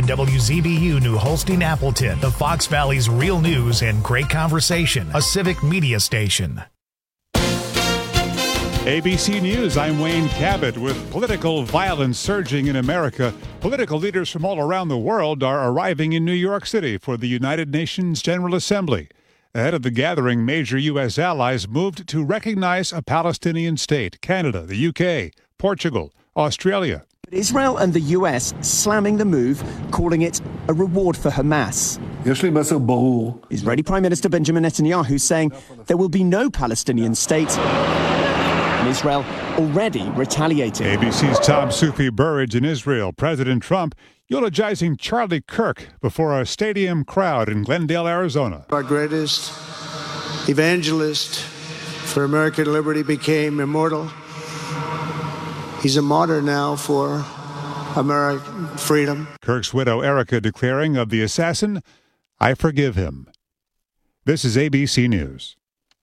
in WZBU New Holstein, Appleton, the Fox Valley's real news and great conversation, a civic media station. ABC News, I'm Wayne Cabot. With political violence surging in America, political leaders from all around the world are arriving in New York City for the United Nations General Assembly. Ahead of the gathering, major U.S. allies moved to recognize a Palestinian state: Canada, the U.K., Portugal, Australia. Israel and the U.S. slamming the move, calling it a reward for Hamas. Israeli Prime Minister Benjamin Netanyahu saying there will be no Palestinian state. And Israel already retaliating. ABC's Tom Sufi Burridge in Israel. President Trump eulogizing Charlie Kirk before a stadium crowd in Glendale, Arizona. Our greatest evangelist for American liberty became immortal. He's a martyr now for American freedom. Kirk's widow Erica declaring of the assassin, "I forgive him." This is ABC News.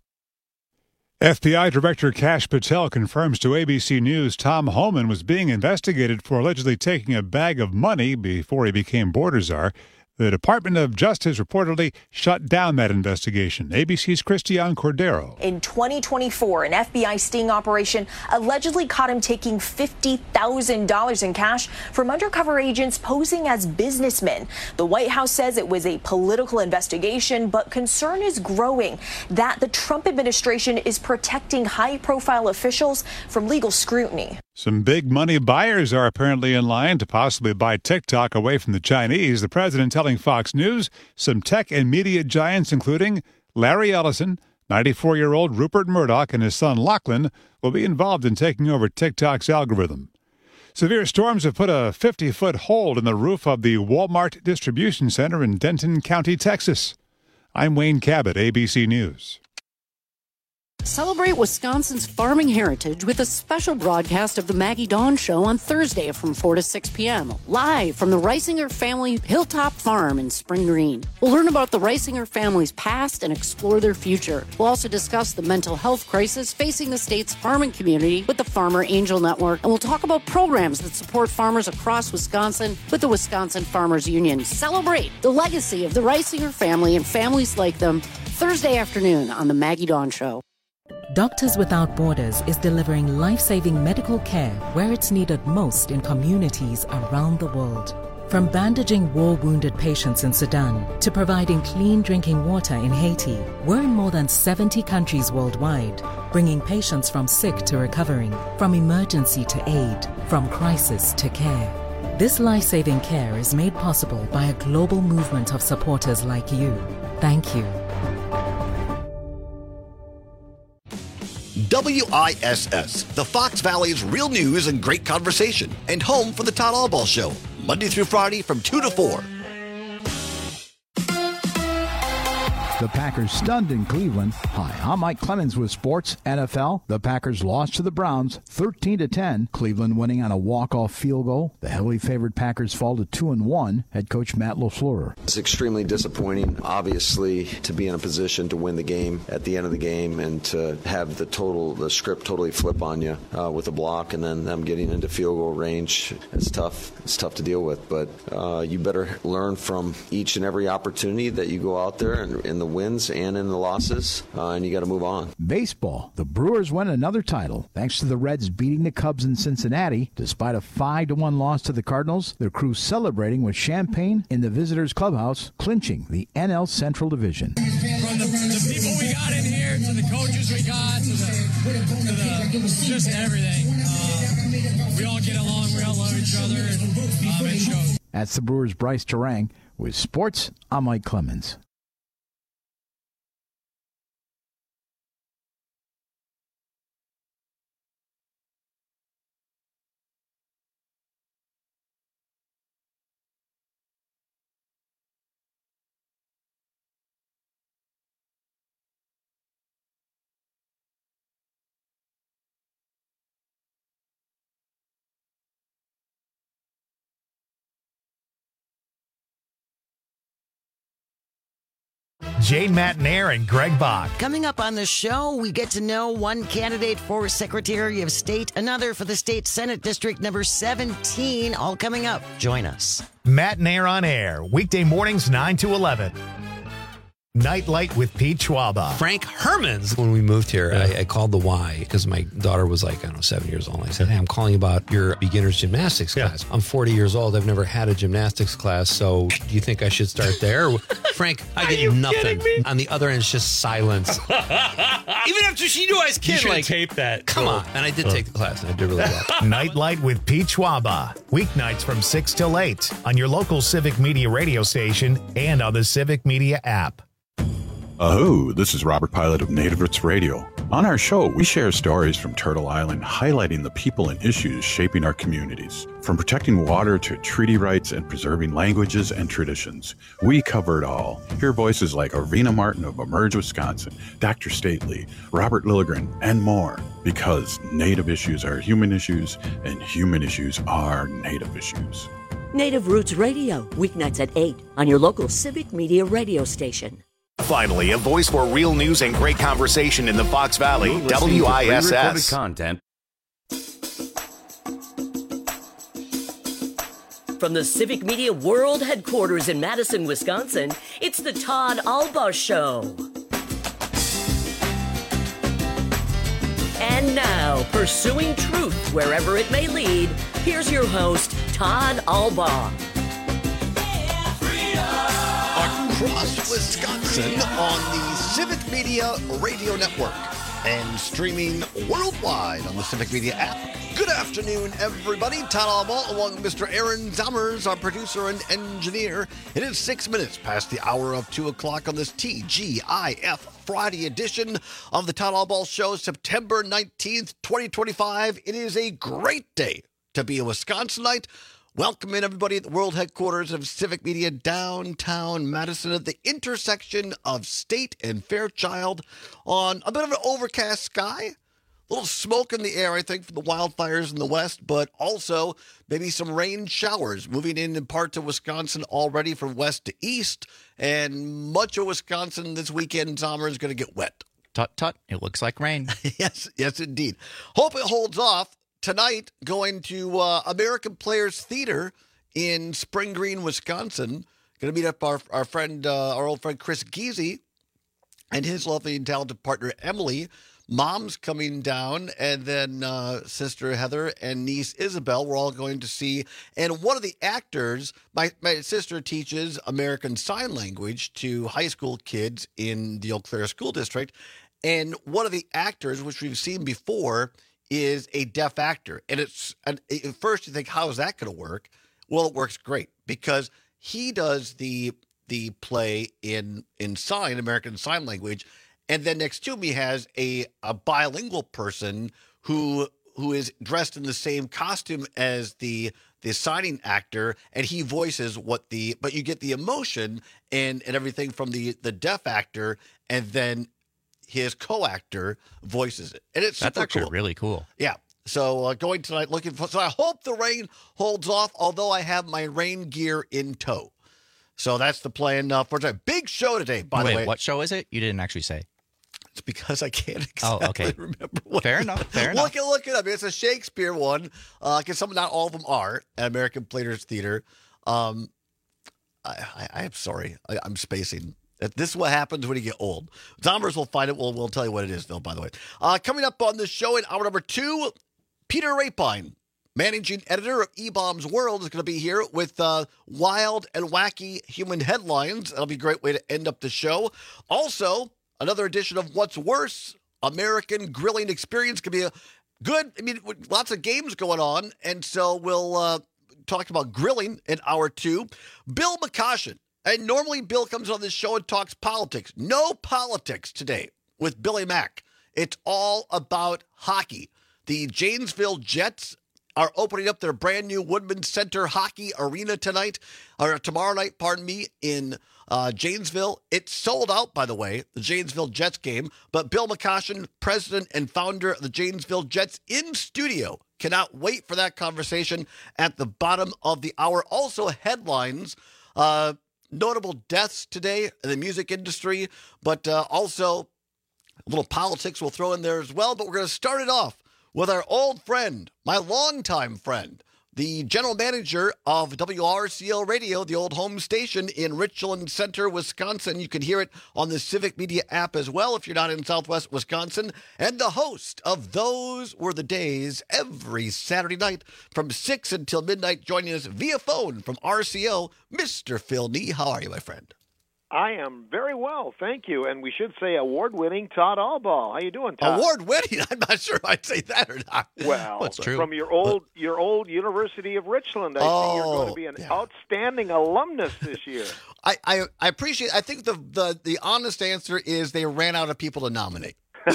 FBI Director Kash Patel confirms to ABC News Tom Homan was being investigated for allegedly taking a bag of money before he became border czar. The Department of Justice reportedly shut down that investigation. ABC's Christiane Cordero. In 2024, an FBI sting operation allegedly caught him taking $50,000 in cash from undercover agents posing as businessmen. The White House says it was a political investigation, but concern is growing that the Trump administration is protecting high-profile officials from legal scrutiny. Some big money buyers are apparently in line to possibly buy TikTok away from the Chinese. The president telling Fox News some tech and media giants, including Larry Ellison, 94-year-old Rupert Murdoch, and his son Lachlan, will be involved in taking over TikTok's algorithm. Severe storms have put a 50-foot hole in the roof of the Walmart distribution center in Denton County, Texas. I'm Wayne Cabot, ABC News. Celebrate Wisconsin's farming heritage with a special broadcast of the Maggie Dawn Show on Thursday from 4 to 6 p.m. live from the Reisinger family Hilltop Farm in Spring Green. We'll learn about the Reisinger family's past and explore their future. We'll also discuss the mental health crisis facing the state's farming community with the Farmer Angel Network, and we'll talk about programs that support farmers across Wisconsin with the Wisconsin Farmers Union. Celebrate the legacy of the Reisinger family and families like them Thursday afternoon on the Maggie Dawn Show. Doctors Without Borders is delivering life-saving medical care where it's needed most in communities around the world. From bandaging war-wounded patients in Sudan to providing clean drinking water in Haiti, we're in more than 70 countries worldwide, bringing patients from sick to recovering, from emergency to aid, from crisis to care. This life-saving care is made possible by a global movement of supporters like you. Thank you. WISS, the Fox Valley's real news and great conversation, and home for the Todd Albaugh Show, Monday through Friday from 2 to 4. The Packers stunned in Cleveland. Hi, I'm Mike Clemens with Sports NFL. The Packers lost to the Browns 13-10. Cleveland winning on a walk-off field goal. The heavily favored Packers fall to 2-1. Head coach Matt LaFleur. It's extremely disappointing, obviously, to be in a position to win the game at the end of the game and to have the script totally flip on you with a block and then them getting into field goal range. It's tough. It's tough to deal with, but you better learn from each and every opportunity that you go out there and in the wins and in the losses, and you got to move on. Baseball. The Brewers win another title thanks to the Reds beating the Cubs in Cincinnati. Despite a 5-1 loss to the Cardinals, their crew celebrating with champagne in the visitors' clubhouse, clinching the NL Central Division. From the people we got in here, to the coaches we got, to just everything. We all get along, we all love each other, and it shows. That's the Brewers' Bryce Terang. With sports, I'm Mike Clemens. Jane Matnair and Greg Bach. Coming up on the show, we get to know one candidate for Secretary of State, another for the state Senate District number 17. All coming up. Join us. Matnair on air, weekday mornings 9 to 11. Nightlight with Pete Schwaba. Frank Hermans. When we moved here, I called the Y because my daughter was like, 7 years old. I said, hey, I'm calling about your beginner's gymnastics class. I'm 40 years old. I've never had a gymnastics class. So do you think I should start there? Frank, I get nothing. On the other end, it's just silence. Even after she knew I was kidding. You should tape that. Come on. And I did take the class, and I did really well. Nightlight with Pete Schwaba. Weeknights from 6 till 8 on your local Civic Media radio station and on the Civic Media app. Aho, this is Robert Pilot of Native Roots Radio. On our show, we share stories from Turtle Island highlighting the people and issues shaping our communities. From protecting water to treaty rights and preserving languages and traditions, we cover it all. Hear voices like Arvina Martin of Emerge, Wisconsin, Dr. Stately, Robert Lilligren, and more. Because Native issues are human issues, and human issues are Native issues. Native Roots Radio, weeknights at 8 on your local Civic Media radio station. Finally, a voice for real news and great conversation in the Fox Valley. WISS. Content. From the Civic Media World Headquarters in Madison, Wisconsin, it's the Todd Albaugh Show. And now, pursuing truth wherever it may lead, here's your host, Todd Albaugh. Across Wisconsin on the Civic Media Radio Network and streaming worldwide on the Civic Media app. Good afternoon, everybody. Todd Albaugh along with Mr. Aaron Zammers, our producer and engineer. It is 6 minutes past the hour of 2 o'clock on this TGIF Friday edition of the Todd Albaugh Show, September 19th, 2025. It is a great day to be a Wisconsinite. Welcome in, everybody, at the world headquarters of Civic Media, downtown Madison, at the intersection of State and Fairchild, on a bit of an overcast sky. A little smoke in the air, I think, from the wildfires in the west, but also maybe some rain showers moving in parts of Wisconsin already from west to east. And much of Wisconsin this weekend, summer, is going to get wet. Tut, tut. It looks like rain. Yes, indeed. Hope it holds off. Tonight, going to American Players Theater in Spring Green, Wisconsin. Going to meet up our old friend Chris Giese and his lovely and talented partner Emily. Mom's coming down, and then sister Heather and niece Isabel. We're all going to see. And one of the actors, my sister teaches American Sign Language to high school kids in the Eau Claire School District. And one of the actors, which we've seen before, is a deaf actor. And at first you think, how is that going to work? Well, it works great because he does the play in American Sign Language. And then next to him, he has a bilingual person who is dressed in the same costume as the signing actor, and he voices but you get the emotion and everything from the deaf actor, and then his co-actor voices it. And it's That's super actually cool. really cool. Yeah. So going tonight, so I hope the rain holds off, although I have my rain gear in tow. So that's the plan for tonight. Big show today, by the way. Wait, what show is it? You didn't actually say. It's because I can't exactly remember what Fair enough. Look it up. It's a Shakespeare one, because not all of them are at American Players Theater. I'm sorry. I'm spacing. This is what happens when you get old. Zombers will find it. We'll tell you what it is, though, by the way. Coming up on the show in hour number 2, Peter Rapine, managing editor of E-Bombs World, is going to be here with wild and wacky human headlines. That'll be a great way to end up the show. Also, another edition of What's Worse, American Grilling Experience. Could be a good, lots of games going on. And so we'll talk about grilling in hour 2. Bill McCoshen. And normally Bill comes on this show and talks politics. No politics today with Billy Mack. It's all about hockey. The Janesville Jets are opening up their brand new Woodman Center Hockey Arena tomorrow night, in Janesville. It's sold out, by the way, the Janesville Jets game. But Bill McCoshen, president and founder of the Janesville Jets, in studio. Cannot wait for that conversation at the bottom of the hour. Also, headlines. notable deaths today in the music industry, but also a little politics we'll throw in there as well. But we're going to start it off with our old friend, my longtime friend, the general manager of WRCL Radio, the old home station in Richland Center, Wisconsin. You can hear it on the Civic Media app as well if you're not in Southwest Wisconsin. And the host of Those Were the Days every Saturday night from 6 until midnight, joining us via phone from RCO, Mr. Phil Nee. How are you, my friend? I am very well, thank you. And we should say award-winning Todd Albaugh. How you doing, Todd? Award-winning? I'm not sure I'd say that or not. Well, that's true. From your old University of Richland, I think you're going to be an outstanding alumnus this year. I appreciate. I think the honest answer is they ran out of people to nominate.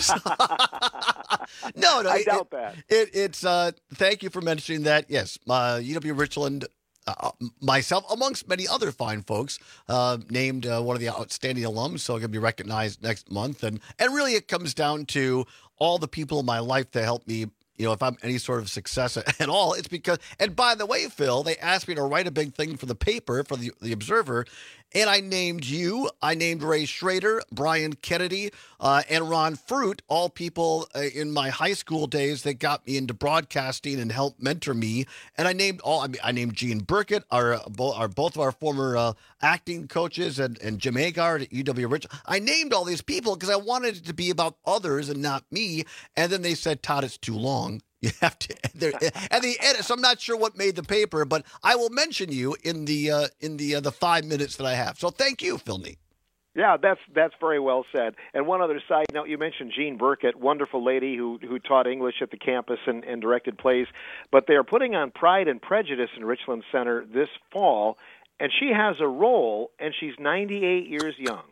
No, I doubt that. It's thank you for mentioning that. Yes, UW Richland. Myself, amongst many other fine folks, named one of the outstanding alums, so I'm going to be recognized next month. And really it comes down to all the people in my life that helped me, if I'm any sort of success at all, it's because, and by the way, Phil, they asked me to write a big thing for the paper, for the Observer, and I named you, I named Ray Schrader, Brian Kennedy, and Ron Fruit, all people in my high school days that got me into broadcasting and helped mentor me. And I named Gene Burkett, both of our former acting coaches, and Jim Agard at UW Richland. I named all these people because I wanted it to be about others and not me. And then they said, Todd, it's too long. You have to, and the edit. So I'm not sure what made the paper, but I will mention you in the 5 minutes that I have. So thank you, Phil Nee. Yeah, that's very well said. And one other side note, you mentioned Jean Burkett, wonderful lady who taught English at the campus and directed plays. But they are putting on Pride and Prejudice in Richland Center this fall, and she has a role, and she's 98 years young.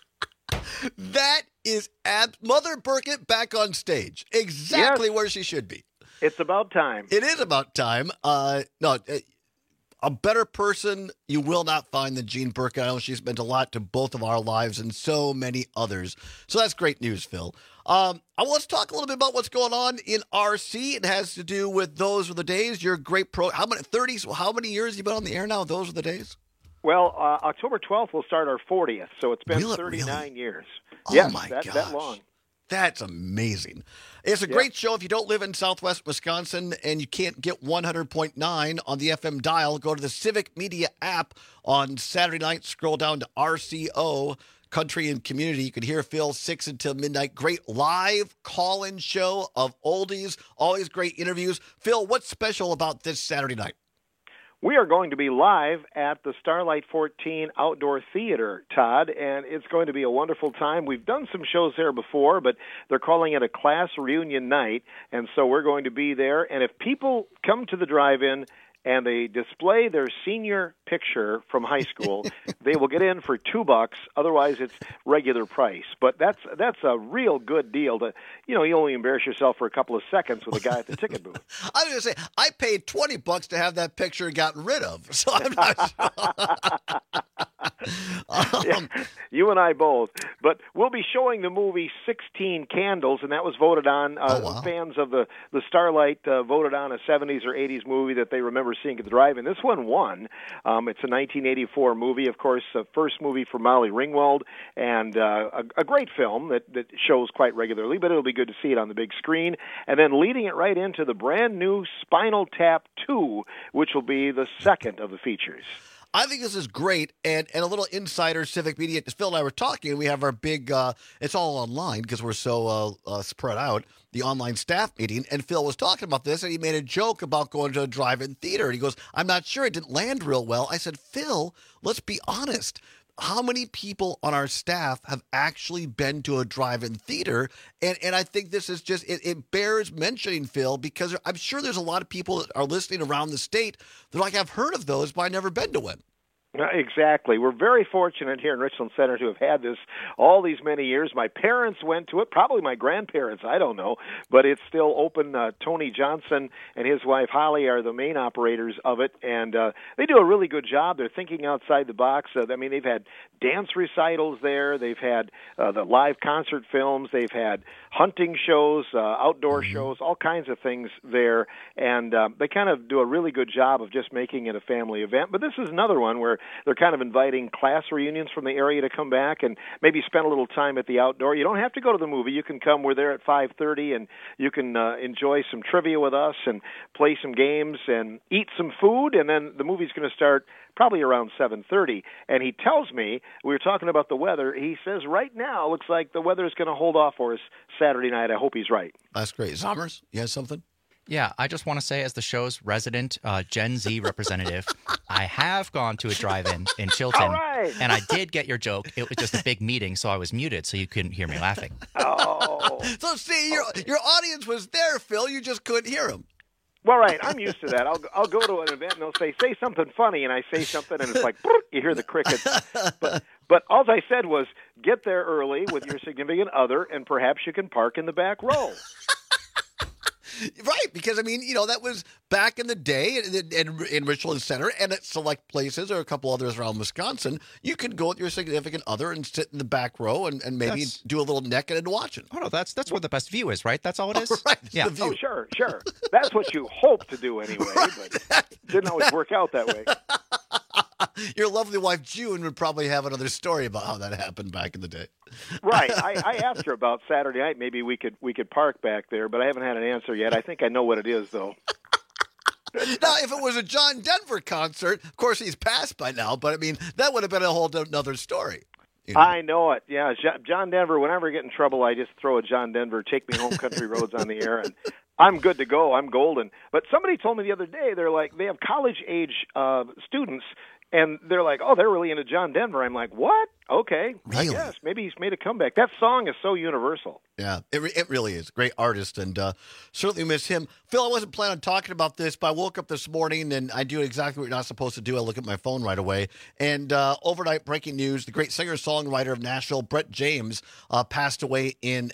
That is Mother Burkett back on stage, exactly where she should be. It's about time. It is about time. A better person you will not find than Jean Burkett. I know she's meant a lot to both of our lives and so many others. So that's great news, Phil. Let's talk a little bit about what's going on in RC. It has to do with Those Were the Days. You're a great pro. How many years have you been on the air now? Those Were the Days? Well, October 12th will start our 40th, so it's been 39 years. Oh, my gosh. That long. That's amazing. It's a great show. If you don't live in Southwest Wisconsin and you can't get 100.9 on the FM dial, go to the Civic Media app on Saturday night. Scroll down to RCO, Country and Community. You can hear Phil 6 until midnight. Great live call-in show of oldies. Always great interviews. Phil, what's special about this Saturday night? We are going to be live at the Starlight 14 Outdoor Theater, Todd, and it's going to be a wonderful time. We've done some shows there before, but they're calling it a class reunion night, and so we're going to be there. And if people come to the drive-in and they display their senior picture from high school, they will get in for $2. Otherwise, it's regular price. But that's a real good deal. You only embarrass yourself for a couple of seconds with a guy at the ticket booth. I was going to say, I paid $20 to have that picture gotten rid of, so I'm not sure. You and I both. But we'll be showing the movie 16 Candles, and that was voted on. Fans of the Starlight voted on a 70s or 80s movie that they remember seeing at the drive-in. This one won. It's a 1984 movie, of course, the first movie for Molly Ringwald, and a great film that shows quite regularly, but it'll be good to see it on the big screen. And then leading it right into the brand new Spinal Tap 2, which will be the second of the features. I think this is great, and a little insider Civic Media. Phil and I were talking, and we have our big, it's all online because we're so spread out, the online staff meeting, and Phil was talking about this, and he made a joke about going to a drive-in theater, and he goes, I'm not sure, it didn't land real well. I said, Phil, let's be honest. How many people on our staff have actually been to a drive-in theater? And I think this is just, it bears mentioning, Phil, because I'm sure there's a lot of people that are listening around the state that are like, I've heard of those, but I've never been to one. Exactly. We're very fortunate here in Richland Center to have had this all these many years. My parents went to it, probably my grandparents, I don't know, but it's still open. Tony Johnson and his wife Holly are the main operators of it, and they do a really good job. They're thinking outside the box. They've had dance recitals there. They've had the live concert films. They've had hunting shows, outdoor shows, all kinds of things there, and they kind of do a really good job of just making it a family event. But this is another one where they're kind of inviting class reunions from the area to come back and maybe spend a little time at the outdoor. You don't have to go to the movie. You can come. We're there at 5:30, and you can enjoy some trivia with us and play some games and eat some food, and then the movie's going to start probably around 7:30. And he tells me, we were talking about the weather, he says right now looks like the weather is going to hold off for us Saturday night. I hope he's right. That's great. Zommers, you have something? Yeah, I just want to say, as the show's resident Gen Z representative, I have gone to a drive-in in Chilton, All right. and I did get your joke. It was just a big meeting, so I was muted, so you couldn't hear me laughing. Oh. So, see, your audience was there, Phil. You just couldn't hear them. Well, right. I'm used to that. I'll go to an event, and they'll say something funny, and I say something, and it's like, you hear the crickets. But all I said was, get there early with your significant other, and perhaps you can park in the back row. Right, because, I mean, that was back in the day in Richland Center and at select places or a couple others around Wisconsin. You could go with your significant other and sit in the back row and maybe do a little naked and watching. Oh, no, that's where the best view is, right? That's all it is? Right, yeah. the view. Oh, sure. That's what you hope to do anyway, but it didn't always work out that way. Your lovely wife, June, would probably have another story about how that happened back in the day. Right. I asked her about Saturday night. Maybe we could park back there, but I haven't had an answer yet. I think I know what it is, though. Now, if it was a John Denver concert, of course he's passed by now, but, I mean, that would have been a whole another story. I know it. Yeah, John Denver, whenever I get in trouble, I just throw a John Denver, Take Me Home Country Roads on the air, and I'm good to go. I'm golden. But somebody told me the other day, they're like, they have college-age students, and they're like, oh, they're really into John Denver. I'm like, what? Okay, really? I guess. Maybe he's made a comeback. That song is so universal. Yeah, it really is. Great artist, and certainly miss him. Phil, I wasn't planning on talking about this, but I woke up this morning, and I do exactly what you're not supposed to do. I look at my phone right away. And overnight breaking news, the great singer-songwriter of Nashville, Brett James, passed away in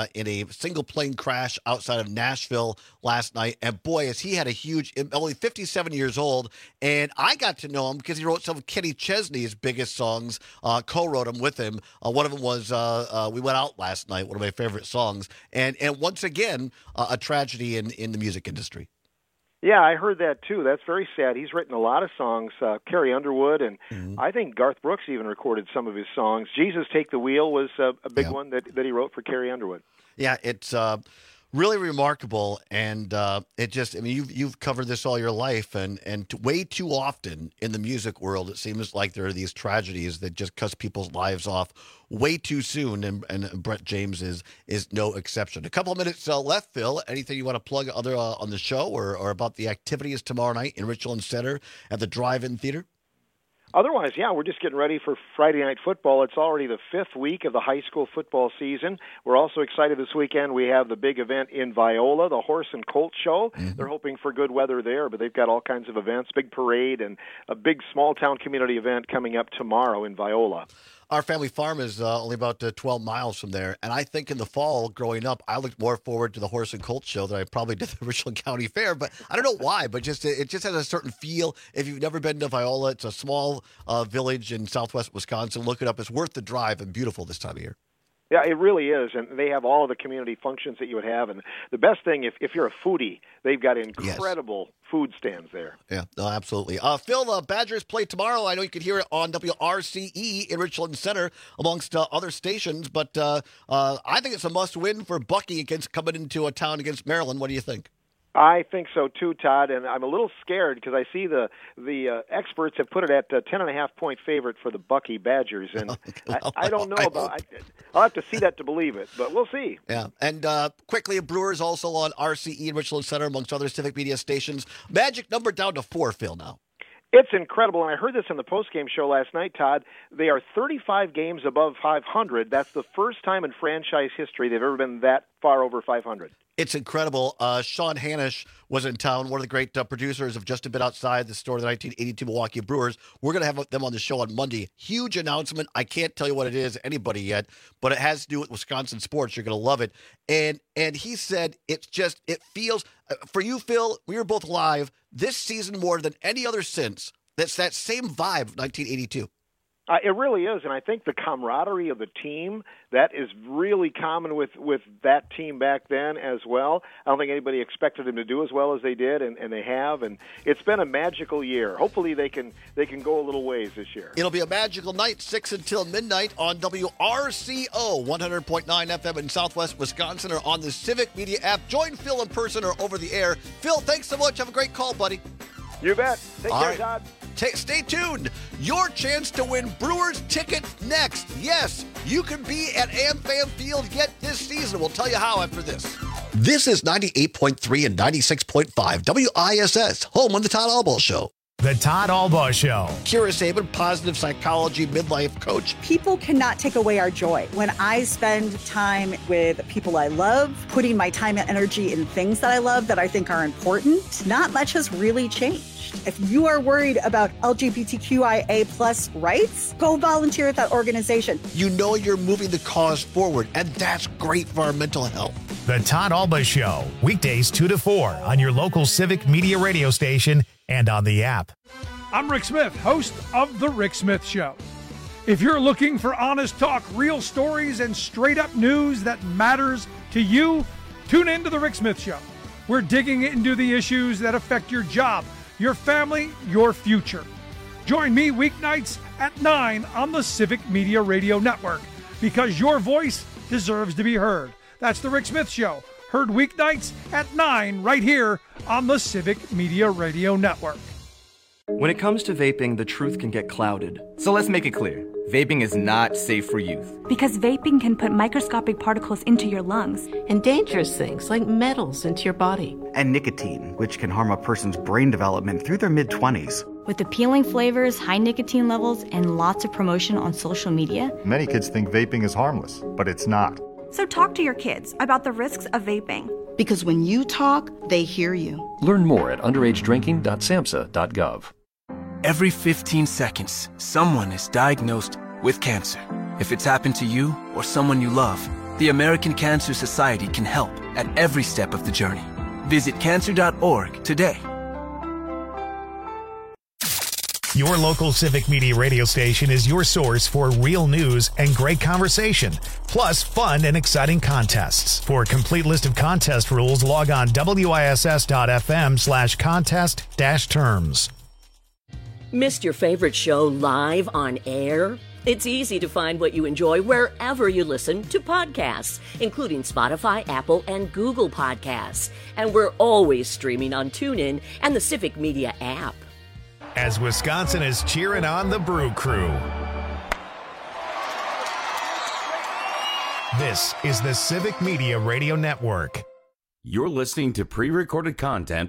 a single plane crash outside of Nashville last night. And boy, has he had a huge, only 57 years old, and I got to know him because he wrote some of Kenny Chesney's biggest songs, co-wrote them with him. One of them was We Went Out Last Night, one of my favorite songs. And once again, a tragedy in the music industry. Yeah, I heard that too. That's very sad. He's written a lot of songs. Carrie Underwood, and I think Garth Brooks even recorded some of his songs. Jesus Take the Wheel was a big one that he wrote for Carrie Underwood. Yeah, it's really remarkable, and it just, I mean, you've covered this all your life, and way too often in the music world, it seems like there are these tragedies that just cut people's lives off way too soon, and Brett James is no exception. A couple of minutes left, Phil. Anything you want to plug other on the show or about the activities tomorrow night in Richland Center at the Drive-In Theater? Otherwise, yeah, we're just getting ready for Friday Night Football. It's already the 5th week of the high school football season. We're also excited this weekend. We have the big event in Viola, the Horse and Colt Show. They're hoping for good weather there, but they've got all kinds of events, big parade, and a big small-town community event coming up tomorrow in Viola. Our family farm is only about 12 miles from there, and I think in the fall, growing up, I looked more forward to the Horse and Colt Show than I probably did the Richland County Fair, but I don't know why, but it just has a certain feel. If you've never been to Viola, it's a small village in southwest Wisconsin. Look it up. It's worth the drive and beautiful this time of year. Yeah, it really is, and they have all of the community functions that you would have. And the best thing, if you're a foodie, they've got incredible food stands there. Yeah, no, absolutely. Phil, Badgers play tomorrow. I know you can hear it on WRCE in Richland Center amongst other stations, but I think it's a must-win for Bucky coming into a town against Maryland. What do you think? I think so too, Todd, and I'm a little scared because I see the experts have put it at 10.5-point favorite for the Bucky Badgers, and I don't know about. I'll have to see that to believe it, but we'll see. Yeah, and quickly, Brewers also on RCE in Richland Center amongst other civic media stations. Magic number down to 4, Phil, now. It's incredible, and I heard this in the postgame show last night, Todd. They are 35 games above 500. That's the first time in franchise history they've ever been that far over 500. It's incredible. Sean Hanisch was in town, one of the great producers of Just a Bit Outside, the story of the 1982 Milwaukee Brewers. We're going to have them on the show on Monday. Huge announcement. I can't tell you what it is, anybody yet, but it has to do with Wisconsin sports. You're going to love it. And he said it feels, for you, Phil, we were both live, this season more than any other since, that's that same vibe of 1982. It really is, and I think the camaraderie of the team, that is really common with that team back then as well. I don't think anybody expected them to do as well as they did, and they have, and it's been a magical year. Hopefully they can go a little ways this year. It'll be a magical night, 6 until midnight on WRCO 100.9 FM in Southwest Wisconsin or on the Civic Media app. Join Phil in person or over the air. Phil, thanks so much. Have a great call, buddy. You bet. Take care, right. Todd. Stay tuned. Your chance to win Brewers tickets next. Yes, you can be at AmFam Field yet this season. We'll tell you how after this. This is 98.3 and 96.5 WISS, home on the Todd Albaugh Show. The Todd Albaugh Show. Kira Sabin, positive psychology midlife coach. People cannot take away our joy. When I spend time with people I love, putting my time and energy in things that I love that I think are important, not much has really changed. If you are worried about LGBTQIA plus rights, go volunteer at that organization. You know you're moving the cause forward, and that's great for our mental health. The Todd Albaugh Show, weekdays 2 to 4 on your local Civic Media radio station and on the app. I'm Rick Smith, host of The Rick Smith Show. If you're looking for honest talk, real stories, and straight-up news that matters to you, tune in to The Rick Smith Show. We're digging into the issues that affect your job, your family, your future. Join me weeknights at 9 on the Civic Media Radio Network, because your voice deserves to be heard. That's The Rick Smith Show, heard weeknights at 9 right here on the Civic Media Radio Network. When it comes to vaping, the truth can get clouded. So let's make it clear. Vaping is not safe for youth. Because vaping can put microscopic particles into your lungs. And dangerous things like metals into your body. And nicotine, which can harm a person's brain development through their mid-20s. With appealing flavors, high nicotine levels, and lots of promotion on social media. Many kids think vaping is harmless, but it's not. So talk to your kids about the risks of vaping. Because when you talk, they hear you. Learn more at underagedrinking.samhsa.gov. Every 15 seconds, someone is diagnosed with cancer. If it's happened to you or someone you love, the American Cancer Society can help at every step of the journey. Visit cancer.org today. Your local Civic Media radio station is your source for real news and great conversation, plus fun and exciting contests. For a complete list of contest rules, log on wiss.fm/contest-terms. Missed your favorite show live on air? It's easy to find what you enjoy wherever you listen to podcasts, including Spotify, Apple, and Google Podcasts. And we're always streaming on TuneIn and the Civic Media app. As Wisconsin is cheering on the Brew Crew. This is the Civic Media Radio Network. You're listening to pre-recorded content.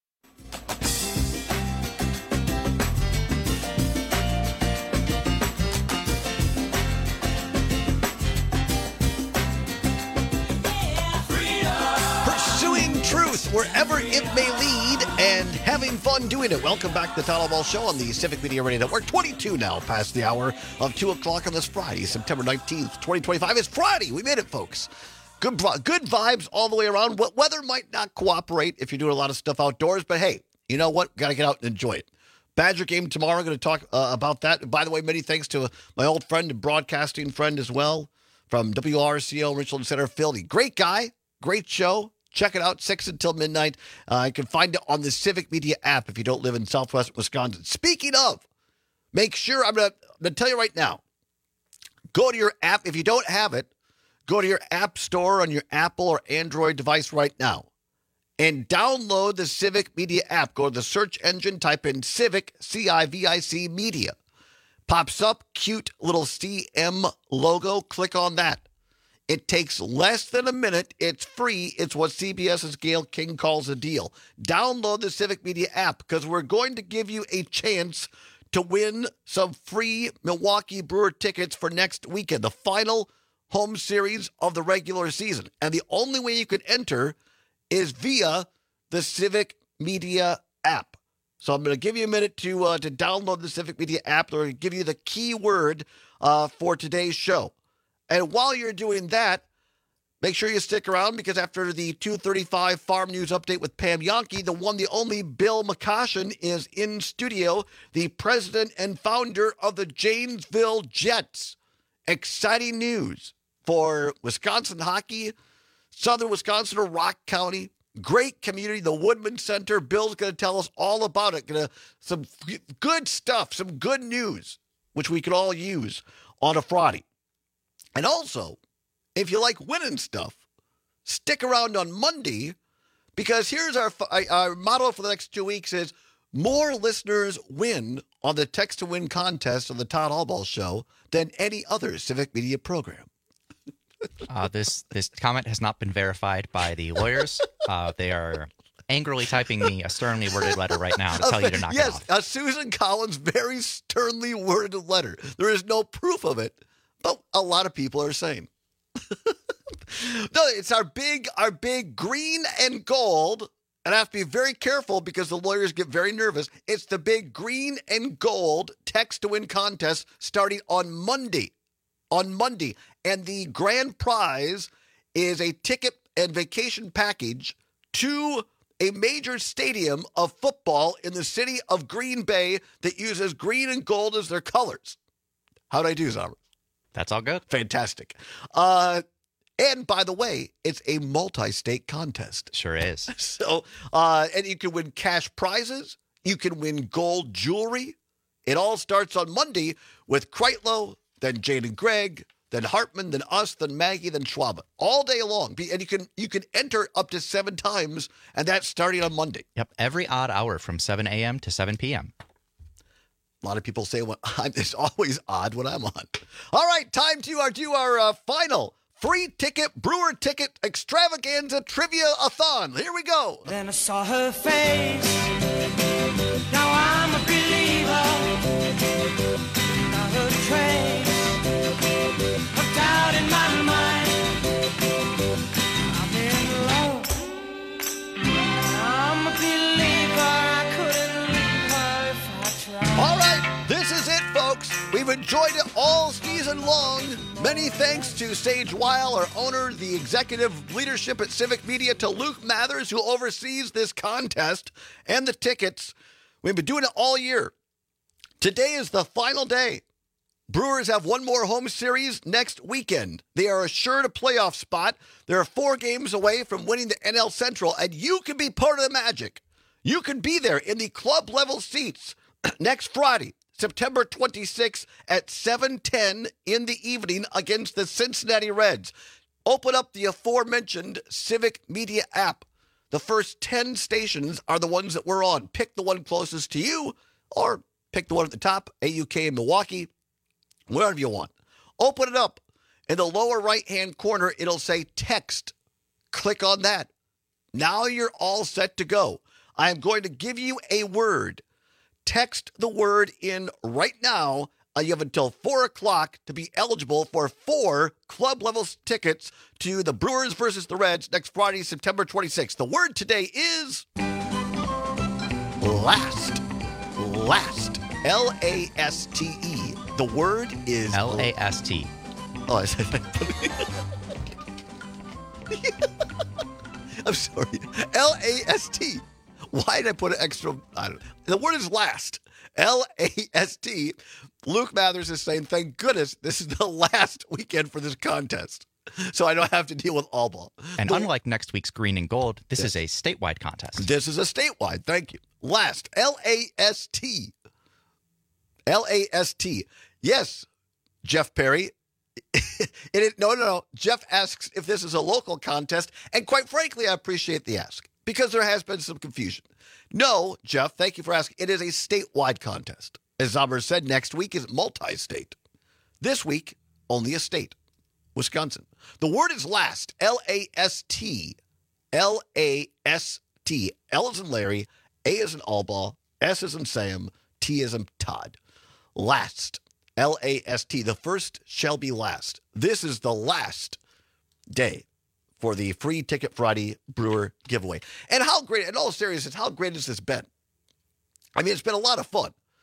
Pursuing truth wherever it may lead and having fun doing it. Welcome back to the Todd Albaugh Show on the Civic Media Radio Network. 22 now past the hour of 2 o'clock on this Friday, September 19th, 2025. It's Friday. We made it, folks. Good vibes all the way around. Weather might not cooperate if you're doing a lot of stuff outdoors, but hey, you know what? Got to get out and enjoy it. Badger game tomorrow. I'm going to talk about that. By the way, many thanks to my old friend and broadcasting friend as well from WRCO Richland Center, Phil. Great guy. Great show. Check it out, 6 until midnight. You can find it on the Civic Media app if you don't live in Southwest Wisconsin. Speaking of, make sure, I'm going to tell you right now, go to your app. If you don't have it, go to your app store on your Apple or Android device right now and download the Civic Media app. Go to the search engine, type in Civic, C-I-V-I-C, Media. Pops up, cute little CM logo. Click on that. It takes less than a minute. It's free. It's what CBS's Gayle King calls a deal. Download the Civic Media app because we're going to give you a chance to win some free Milwaukee Brewer tickets for next weekend, the final home series of the regular season. And the only way you can enter is via the Civic Media app. So I'm going to give you a minute to download the Civic Media app or give you the keyword for today's show. And while you're doing that, make sure you stick around because after the 2:35 Farm News Update with Pam Yonke, the one, the only Bill McCoshen is in studio, the president and founder of the Janesville Jets. Exciting news for Wisconsin hockey, Southern Wisconsin or Rock County. Great community, the Woodman Center. Bill's going to tell us all about it. Some good stuff, some good news, which we could all use on a Friday. And also, if you like winning stuff, stick around on Monday because here's our motto for the next 2 weeks is more listeners win on the Text to Win contest on the Todd Allball Show than any other civic media program. This comment has not been verified by the lawyers. They are angrily typing me a sternly worded letter right now to tell you to knock it off. Yes, Susan Collins' very sternly worded letter. There is no proof of it, but a lot of people are saying. No, it's our big green and gold. And I have to be very careful because the lawyers get very nervous. It's the big green and gold Text to Win contest starting on Monday. And the grand prize is a ticket and vacation package to a major stadium of football in the city of Green Bay that uses green and gold as their colors. How'd I do, Zombers? That's all good. Fantastic. And by the way, it's a multi-state contest. Sure is. So, and you can win cash prizes. You can win gold jewelry. It all starts on Monday with Kreitlow, then Jane and Greg, then Hartman, then us, then Maggie, then Schwab. All day long. And you can enter up to 7 times, and that's starting on Monday. Yep, every odd hour from 7 a.m. to 7 p.m. A lot of people say it's always odd when I'm on. All right, time to do our final free ticket, Brewer ticket extravaganza trivia-a-thon. Here we go. Then I saw her face. Now I'm a believer. Not a trace of doubt in my mind. I'm in love. I'm a believer. I couldn't leave her if I tried. All right, this is it, folks. We've enjoyed it all season long. Many thanks to Sage Weil, our owner, the executive leadership at Civic Media, to Luke Mathers, who oversees this contest and the tickets. We've been doing it all year. Today is the final day. Brewers have one more home series next weekend. They are assured a playoff spot. They're 4 games away from winning the NL Central, and you can be part of the magic. You can be there in the club level seats next Friday, September 26th at 7:10 in the evening against the Cincinnati Reds. Open up the aforementioned Civic Media app. The first 10 stations are the ones that we're on. Pick the one closest to you or pick the one at the top, AUK in Milwaukee, wherever you want. Open it up. In the lower right-hand corner, it'll say text. Click on that. Now you're all set to go. I am going to give you a word. Text the word in right now. You have until 4 o'clock to be eligible for 4 club-level tickets to the Brewers versus the Reds next Friday, September 26th. The word today is last. Last. L-A-S-T-E. The word is L-A-S-T. Oh, I said I'm sorry. L-A-S-T. Why did I put an extra? I don't know. The word is last. L-A-S-T. Luke Mathers is saying, thank goodness this is the last weekend for this contest. So I don't have to deal with all ball. And unlike next week's green and gold, this is a statewide contest. This is a statewide. Thank you. Last. L-A-S-T. L-A-S-T. Yes, Jeff Perry. No. Jeff asks if this is a local contest. And quite frankly, I appreciate the ask because there has been some confusion. No, Jeff, thank you for asking. It is a statewide contest. As Zomer said, next week is multi-state. This week, only a state, Wisconsin. The word is last, L-A-S-T. L-A-S-T. L as in Larry, A as in Allball, S as in Sam, T as in Todd. Last, L-A-S-T. The first shall be last. This is the last day for the Free Ticket Friday Brewer giveaway. And how great, in all seriousness, how great has this been? I mean, it's been a lot of fun.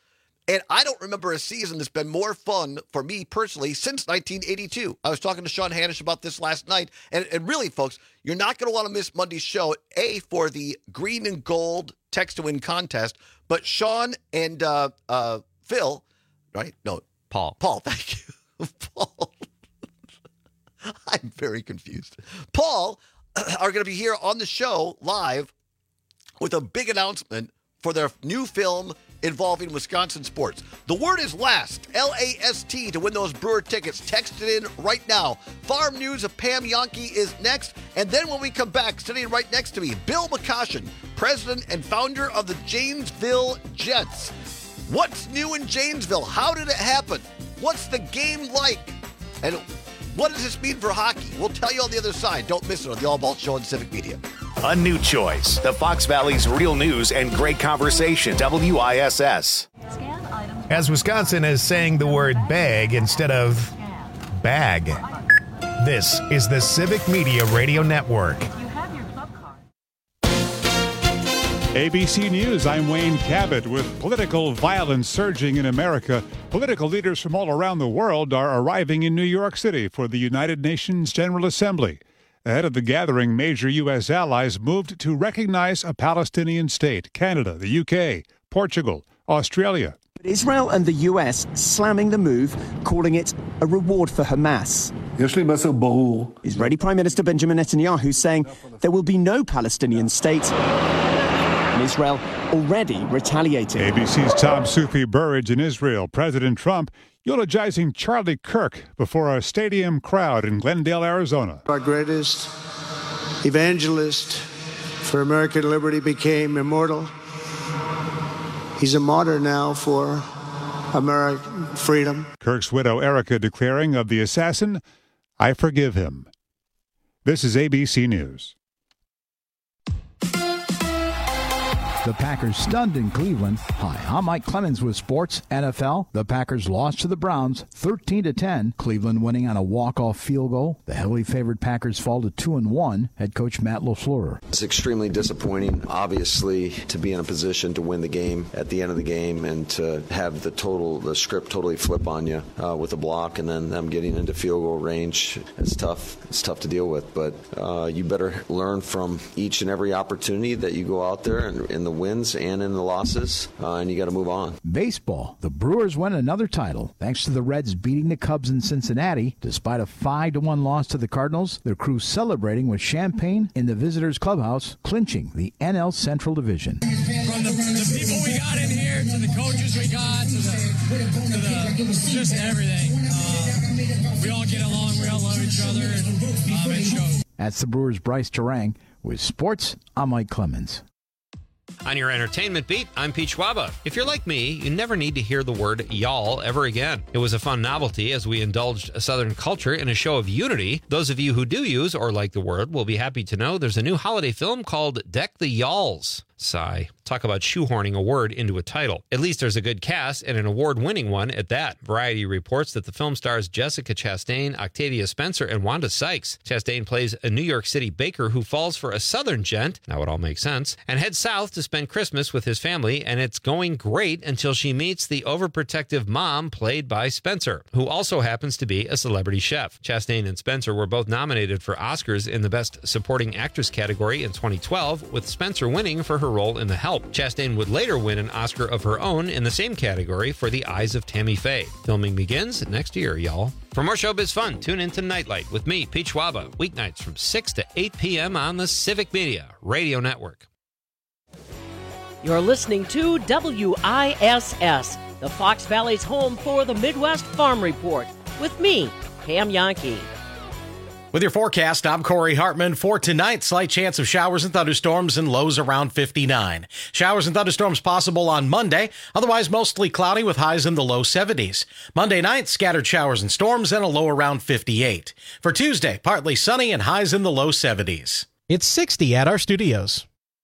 And I don't remember a season that's been more fun for me personally since 1982. I was talking to Sean Hanish about this last night. And really, folks, you're not going to want to miss Monday's show, A, for the green and gold text to win contest. But Sean and Phil, right? No, Paul. Paul, thank you. Paul. I'm very confused. Paul are going to be here on the show live with a big announcement for their new film involving Wisconsin sports. The word is LAST, L-A-S-T, to win those Brewer tickets. Text it in right now. Farm News of Pam Jahnke is next. And then when we come back, sitting right next to me, Bill McCoshen, president and founder of the Janesville Jets. What's new in Janesville? How did it happen? What's the game like? And what does this mean for hockey? We'll tell you on the other side. Don't miss it on the All Ball Show on Civic Media. A new choice. The Fox Valley's real news and great conversation. WISS. As Wisconsin is saying the word bag instead of bag. This is the Civic Media Radio Network. ABC News, I'm Wayne Cabot. With political violence surging in America, political leaders from all around the world are arriving in New York City for the United Nations General Assembly. Ahead of the gathering, major U.S. allies moved to recognize a Palestinian state: Canada, the UK, Portugal, Australia. Israel and the U.S. slamming the move, calling it a reward for Hamas. Israeli Prime Minister Benjamin Netanyahu saying there will be no Palestinian state. And Israel already retaliating. ABC's Tom Sufi Burridge in Israel. President Trump eulogizing Charlie Kirk before a stadium crowd in Glendale, Arizona. Our greatest evangelist for American liberty became immortal. He's a martyr now for American freedom. Kirk's widow Erica declaring of the assassin, "I forgive him." This is ABC News. The Packers stunned in Cleveland. Hi, I'm Mike Clemens with Sports NFL. The Packers lost to the Browns 13-10. Cleveland winning on a walk-off field goal. The heavily favored Packers fall to 2-1. Head coach Matt LaFleur. It's extremely disappointing, obviously, to be in a position to win the game at the end of the game and to have the script totally flip on you with a block and then them getting into field goal range. It's tough. It's tough to deal with, but you better learn from each and every opportunity that you go out there and in the wins and in the losses, and you got to move on. Baseball. The Brewers win another title thanks to the Reds beating the Cubs in Cincinnati. Despite a 5-1 loss to the Cardinals, their crew celebrating with champagne in the visitors' clubhouse, clinching the NL Central Division. From the people we got in here, to the coaches we got, to just everything. We all get along, we all love each other, and it shows. That's the Brewers' Bryce Terang. With Sports, I'm Mike Clemens. On your entertainment beat, I'm Pete Schwaba. If you're like me, you never need to hear the word y'all ever again. It was a fun novelty as we indulged a Southern culture in a show of unity. Those of you who do use or like the word will be happy to know there's a new holiday film called Deck the Y'alls. Sigh. Talk about shoehorning a word into a title. At least there's a good cast and an award-winning one at that. Variety reports that the film stars Jessica Chastain, Octavia Spencer, and Wanda Sykes. Chastain plays a New York City baker who falls for a Southern gent, now it all makes sense, and heads south to spend Christmas with his family, and it's going great until she meets the overprotective mom played by Spencer, who also happens to be a celebrity chef. Chastain and Spencer were both nominated for Oscars in the Best Supporting Actress category in 2012, with Spencer winning for her role in The Help. Chastain would later win an Oscar of her own in the same category for The Eyes of Tammy Faye. Filming begins next year, y'all. For more showbiz fun, tune into Nightlight with me, Pete Schwaba, weeknights from 6 to 8 p.m. on the Civic Media Radio Network. You're listening to WISS, the Fox Valley's home for the Midwest Farm Report, with me, Pam Jahnke. With your forecast, I'm Corey Hartman. For tonight, slight chance of showers and thunderstorms and lows around 59. Showers and thunderstorms possible on Monday, otherwise mostly cloudy with highs in the low 70s. Monday night, scattered showers and storms and a low around 58. For Tuesday, partly sunny and highs in the low 70s. It's 60 at our studios.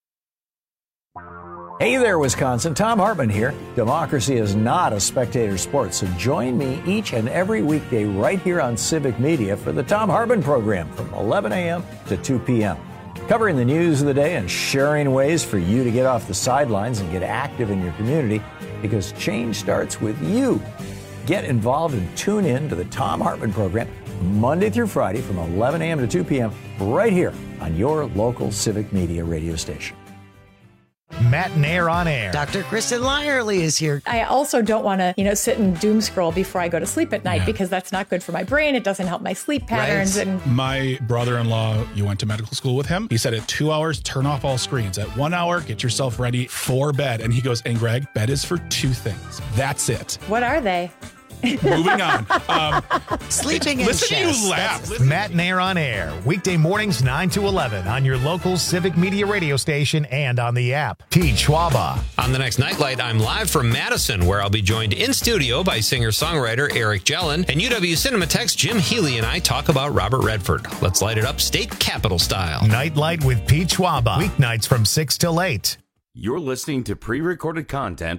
Hey there, Wisconsin. Tom Hartman here. Democracy is not a spectator sport, so join me each and every weekday right here on Civic Media for the Tom Hartman program from 11 a.m. to 2 p.m. Covering the news of the day and sharing ways for you to get off the sidelines and get active in your community. because change starts with you. Get involved and tune in to the Thom Hartmann Program Monday through Friday from 11 a.m. to 2 p.m. right here on your local Civic Media radio station. Matt and Air on Air. Dr. Kristen Lyerly is here. I also don't want to, sit and doom scroll before I go to sleep at night because that's not good for my brain. It doesn't help my sleep patterns. Right. And my brother-in-law, you went to medical school with him. He said at 2 hours, turn off all screens. At 1 hour, get yourself ready for bed. And he goes, and Greg, bed is for two things. That's it. What are they? Moving on. Sleeping in Listen chess. to you laugh. Matt and Air on Air. Weekday mornings 9 to 11 on your local Civic Media radio station and on the app. Pete Schwaba. On the next Nightlight, I'm live from Madison, where I'll be joined in studio by singer-songwriter Eric Jellin, and UW Cinematheque's Jim Healy and I talk about Robert Redford. Let's light it up state capitol style. Nightlight with Pete Schwaba. Weeknights from 6 till 8. You're listening to pre-recorded content.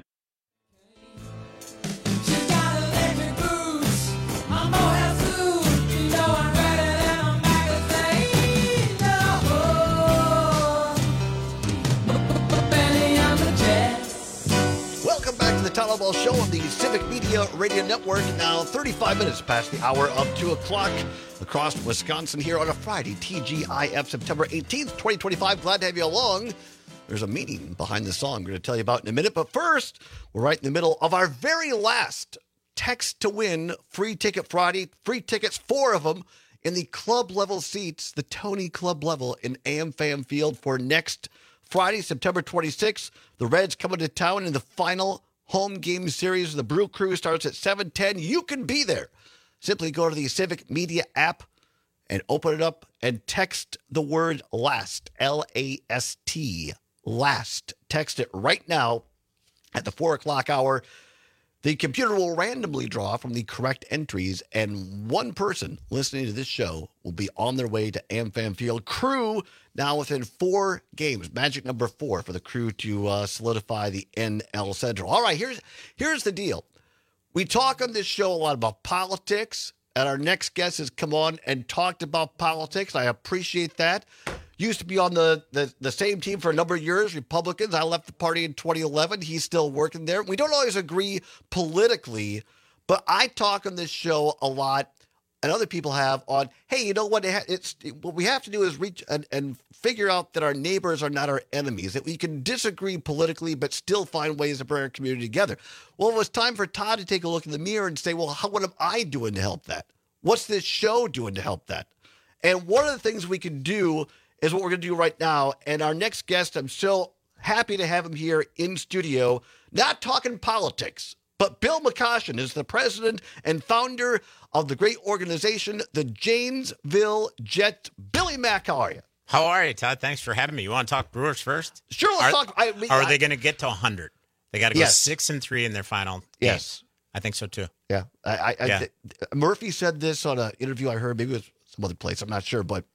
Tom Ball Show on the Civic Media Radio Network. Now 35 minutes past the hour of 2 o'clock across Wisconsin here on a Friday, TGIF, September 18th, 2025. Glad to have you along. There's a meaning behind the song I'm going to tell you about in a minute. But first, we're right in the middle of our very last Text to Win Free Ticket Friday. Free tickets, 4 of them, in the club level seats, the Tony Club level in AmFam Field for next Friday, September 26th. The Reds coming to town in the final home game series. The Brew Crew starts at 7:10. You can be there. Simply go to the Civic Media app and open it up and text the word LAST, L-A-S-T, LAST. Text it right now at the 4 o'clock hour. The computer will randomly draw from the correct entries, and one person listening to this show will be on their way to AmFam Field. Crew now within 4 games, magic number 4 for the Crew to solidify the NL Central. All right, here's the deal. We talk on this show a lot about politics, and our next guest has come on and talked about politics. I appreciate that. Used to be on the same team for a number of years, Republicans. I left the party in 2011. He's still working there. We don't always agree politically, but I talk on this show a lot, and other people have, on, hey, you know what? What we have to do is reach and figure out that our neighbors are not our enemies, that we can disagree politically but still find ways to bring our community together. Well, it was time for Todd to take a look in the mirror and say, well, what am I doing to help that? What's this show doing to help that? And one of the things we can do is what we're going to do right now. And our next guest, I'm so happy to have him here in studio, not talking politics, but Bill McCoshen is the president and founder of the great organization, the Janesville Jets. Billy Mack, how are you? How are you, Todd? Thanks for having me. You want to talk Brewers first? Sure, let's talk. Are they going to get to 100? They got to go 6-3 in their final Yes. game. I think so, too. Yeah. Murphy said this on an interview I heard, maybe it was some other place, I'm not sure, but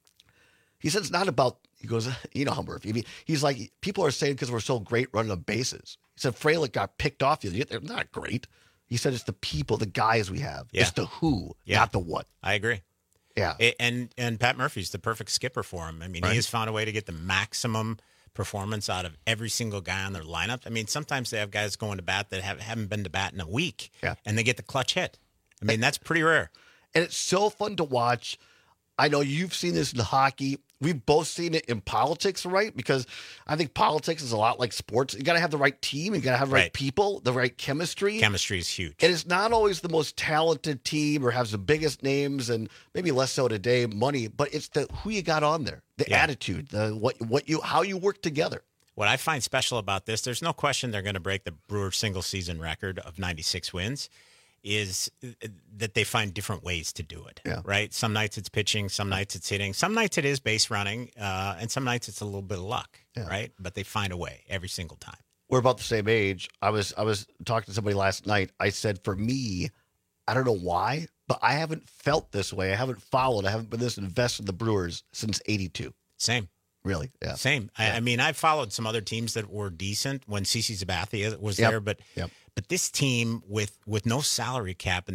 he said it's not about, he goes, you know how Murphy, I mean, he's like, people are saying because we're so great running the bases. He said Frelick got picked off. They're not great. He said it's the people, the guys we have. Yeah. It's the who, not the what. I agree. Yeah. And Pat Murphy's the perfect skipper for him. I mean, he has found a way to get the maximum performance out of every single guy on their lineup. I mean, sometimes they have guys going to bat that haven't been to bat in a week, and they get the clutch hit. I mean, that's pretty rare. And it's so fun to watch. I know you've seen this in hockey. We've both seen it in politics, right? Because I think politics is a lot like sports. You got to have the right team. You got to have the right people, the right chemistry. Chemistry is huge. And it's not always the most talented team or has the biggest names, and maybe less so today, money, but it's the who you got on there, the attitude, the how you work together. What I find special about this, there's no question they're going to break the Brewers single season record of 96 wins. Is that they find different ways to do it, right? Some nights it's pitching, some nights it's hitting, some nights it is base running, and some nights it's a little bit of luck, right? But they find a way every single time. We're about the same age. I was talking to somebody last night. I said, for me, I don't know why, but I haven't felt this way. I haven't been this invested in the Brewers since '82. Same. Really? Yeah. Same. I mean, I followed some other teams that were decent when CeCe Sabathia was there, but this team with no salary cap in the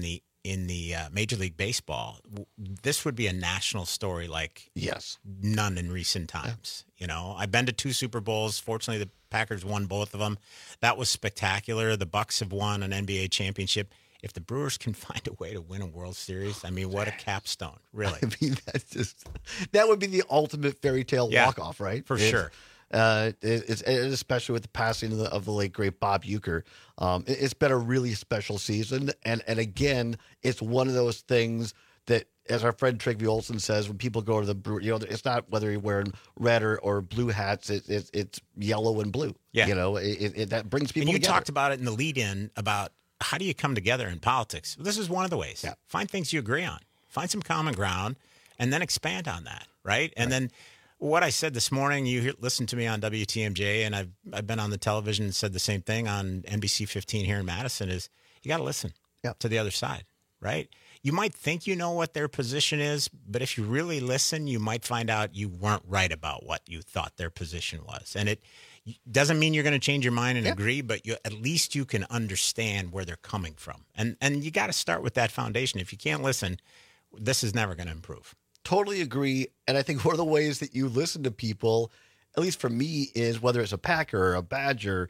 in the Major League Baseball, this would be a national story like none in recent times. You know, I've been to 2 Super Bowls. Fortunately, the Packers won both of them. That was spectacular. The Bucks have won an NBA championship. If the Brewers can find a way to win a World Series, I mean, what a capstone, really. I mean, that would be the ultimate fairy tale walk-off, right? For sure. It's especially with the passing of the late great Bob Uecker. It's been a really special season, and again, it's one of those things that, as our friend Trygve Olsen says, when people go to the Brewer, you know, it's not whether you're wearing red or blue hats; it's yellow and blue. Yeah, you know, that brings people. And you together. talked about it in the lead-in about how do you come together in politics. This is one of the ways. Yeah. Find things you agree on, find some common ground, and then expand on that. Right, and then. What I said this morning, you listened to me on WTMJ, and I've been on the television and said the same thing on NBC 15 here in Madison, is you got to listen to the other side, right? You might think you know what their position is, but if you really listen, you might find out you weren't right about what you thought their position was. And it doesn't mean you're going to change your mind and agree, but at least you can understand where they're coming from. And you got to start with that foundation. If you can't listen, this is never going to improve. Totally agree. And I think one of the ways that you listen to people, at least for me, is whether it's a Packer or a Badger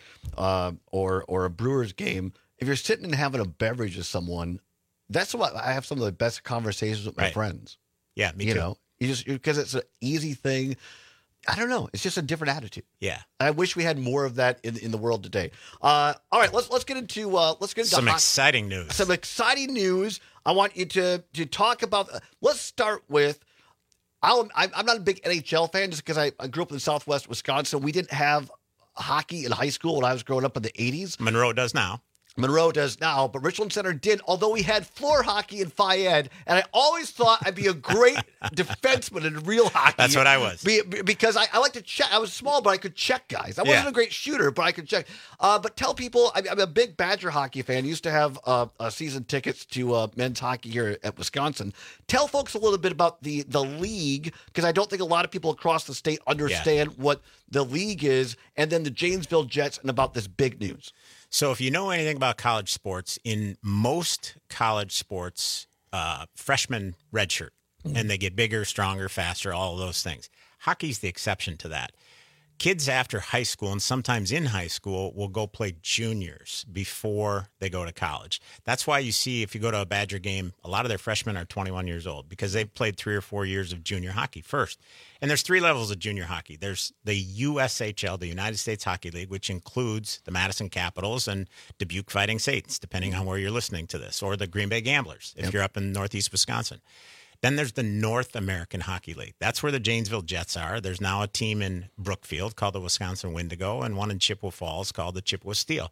or a Brewers game, if you're sitting and having a beverage with someone, that's what I have some of the best conversations with my friends. Yeah, me too. You know, because it's an easy thing. I don't know. It's just a different attitude. Yeah. I wish we had more of that in the world today. All right, let's get into some exciting news. Some exciting news. I want you to talk about. Let's start with. I'm not a big NHL fan just because I grew up in Southwest Wisconsin. We didn't have hockey in high school when I was growing up in the 80s. Monroe does now. But Richland Center did, although we had floor hockey in Phi Ed, and I always thought I'd be a great defenseman in real hockey. That's what I was. Because I like to check. I was small, but I could check guys. I wasn't a great shooter, but I could check. But tell people, I'm a big Badger hockey fan. Used to have season tickets to men's hockey here at Wisconsin. Tell folks a little bit about the league, because I don't think a lot of people across the state understand what the league is, and then the Janesville Jets and about this big news. So if you know anything about college sports, in most college sports, freshmen redshirt, and they get bigger, stronger, faster, all of those things. Hockey's the exception to that. Kids after high school, and sometimes in high school, will go play juniors before they go to college. That's why you see, if you go to a Badger game, a lot of their freshmen are 21 years old because they've played 3 or 4 years of junior hockey first. And there's 3 levels of junior hockey. There's the USHL, the United States Hockey League, which includes the Madison Capitals and Dubuque Fighting Saints, depending on where you're listening to this, or the Green Bay Gamblers, if you're up in northeast Wisconsin. Then there's the North American Hockey League. That's where the Janesville Jets are. There's now a team in Brookfield called the Wisconsin Wendigo and one in Chippewa Falls called the Chippewa Steel.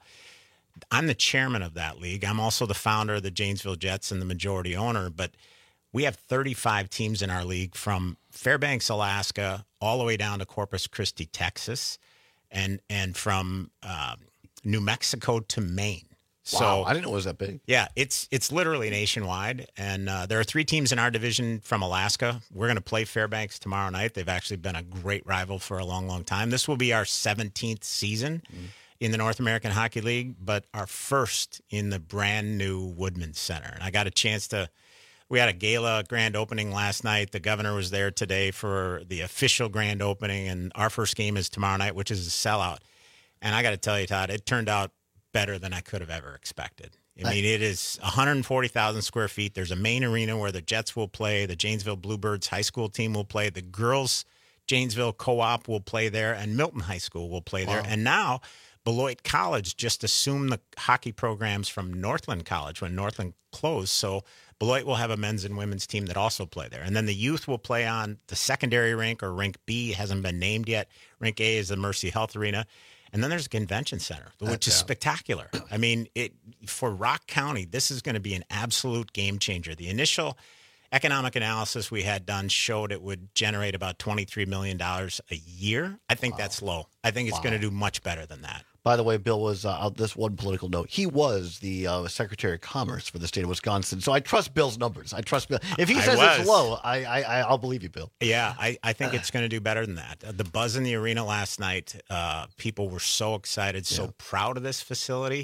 I'm the chairman of that league. I'm also the founder of the Janesville Jets and the majority owner, but we have 35 teams in our league from Fairbanks, Alaska, all the way down to Corpus Christi, Texas, and from New Mexico to Maine. Wow, so I didn't know it was that big. Yeah, it's literally nationwide, and there are 3 teams in our division from Alaska. We're going to play Fairbanks tomorrow night. They've actually been a great rival for a long, long time. This will be our 17th season in the North American Hockey League, but our first in the brand new Woodman Center. And I got a chance to. We had a gala grand opening last night. The governor was there today for the official grand opening, and our first game is tomorrow night, which is a sellout. And I got to tell you, Todd, it turned out better than I could have ever expected. I mean, it is 140,000 square feet. There's a main arena where the Jets will play. The Janesville Bluebirds high school team will play. The girls Janesville Co-op will play there, and Milton High School will play there. And now Beloit College just assumed the hockey programs from Northland College when Northland closed. So Beloit will have a men's and women's team that also play there. And then the youth will play on the secondary rink, or rink B hasn't been named yet. Rink A is the Mercy Health Arena. And then there's a convention center, which is spectacular. I mean, for Rock County, this is going to be an absolute game changer. The initial economic analysis we had done showed it would generate about $23 million a year. I think that's low. I think it's going to do much better than that. By the way, Bill was, this one political note, he was the Secretary of Commerce for the state of Wisconsin. So I trust Bill's numbers. I trust Bill. If he says it's low, I'll believe you, Bill. Yeah, I think it's going to do better than that. The buzz in the arena last night, people were so excited, so proud of this facility.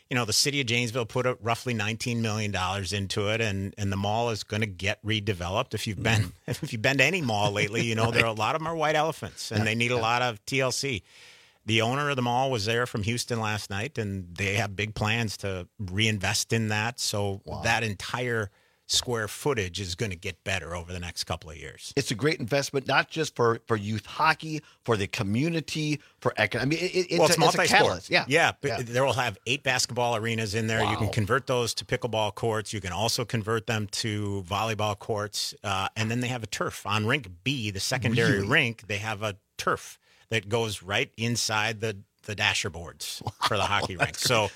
the city of Janesville put roughly $19 million into it, and the mall is going to get redeveloped. If you've been to any mall lately, there are a lot of them are white elephants, and they need a lot of TLC. The owner of the mall was there from Houston last night, and they have big plans to reinvest in that. So that entire square footage is going to get better over the next couple of years. It's a great investment, not just for youth hockey, for the community, for economic. It's a catalyst. Yeah. There will have 8 basketball arenas in there. Wow. You can convert those to pickleball courts. You can also convert them to volleyball courts. And then they have a turf. On Rink B, the secondary rink, they have a turf that goes right inside the dasher boards for the hockey rink. So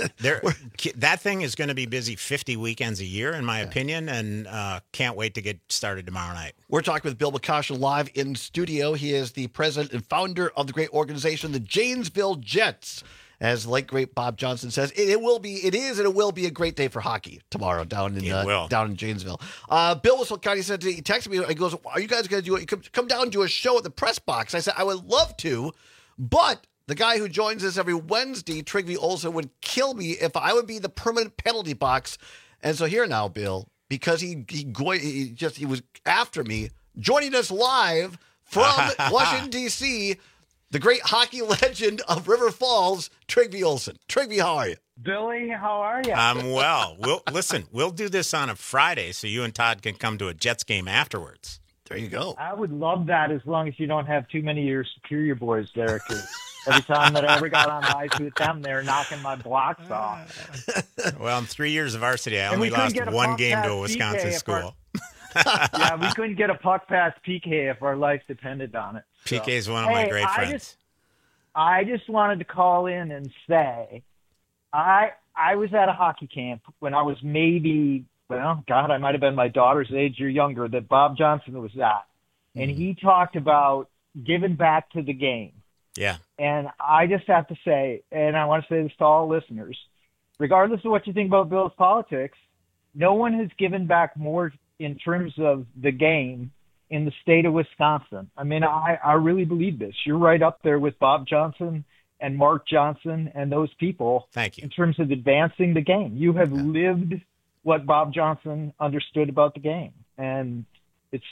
that thing is going to be busy 50 weekends a year, in my opinion, and can't wait to get started tomorrow night. We're talking with Bill McCoshen live in studio. He is the president and founder of the great organization, the Janesville Jets. As the late great Bob Johnson says, it will be a great day for hockey tomorrow down in Janesville. Bill Wisselcotti said he texted me. He goes, "Are you guys going to do it? Come down and do a show at the press box?" I said, "I would love to, but the guy who joins us every Wednesday, Trygve Olsen, would kill me if I would be the permanent penalty box." And so here now, Bill, because he was after me, joining us live from Washington, D.C., the great hockey legend of River Falls, Trygve Olsen. Trygve, how are you? Billy, how are you? I'm well. We'll do this on a Friday so you and Todd can come to a Jets game afterwards. There you go. I would love that as long as you don't have too many of your Superior boys there, because every time that I ever got on the ice with them, they're knocking my blocks off. Well, in 3 years of varsity, I only lost one game to a Wisconsin school. Yeah, we couldn't get a puck past PK if our life depended on it. So. PK is one of my great friends. I just wanted to call in and say, I was at a hockey camp when I was maybe, I might have been my daughter's age or younger, that Bob Johnson was at. And he talked about giving back to the game. Yeah. And I just have to say, and I want to say this to all listeners, regardless of what you think about Bill's politics, no one has given back more in terms of the game in the state of Wisconsin. I mean, I really believe this. You're right up there with Bob Johnson and Mark Johnson and those people. Thank you. In terms of advancing the game. You have lived what Bob Johnson understood about the game. And it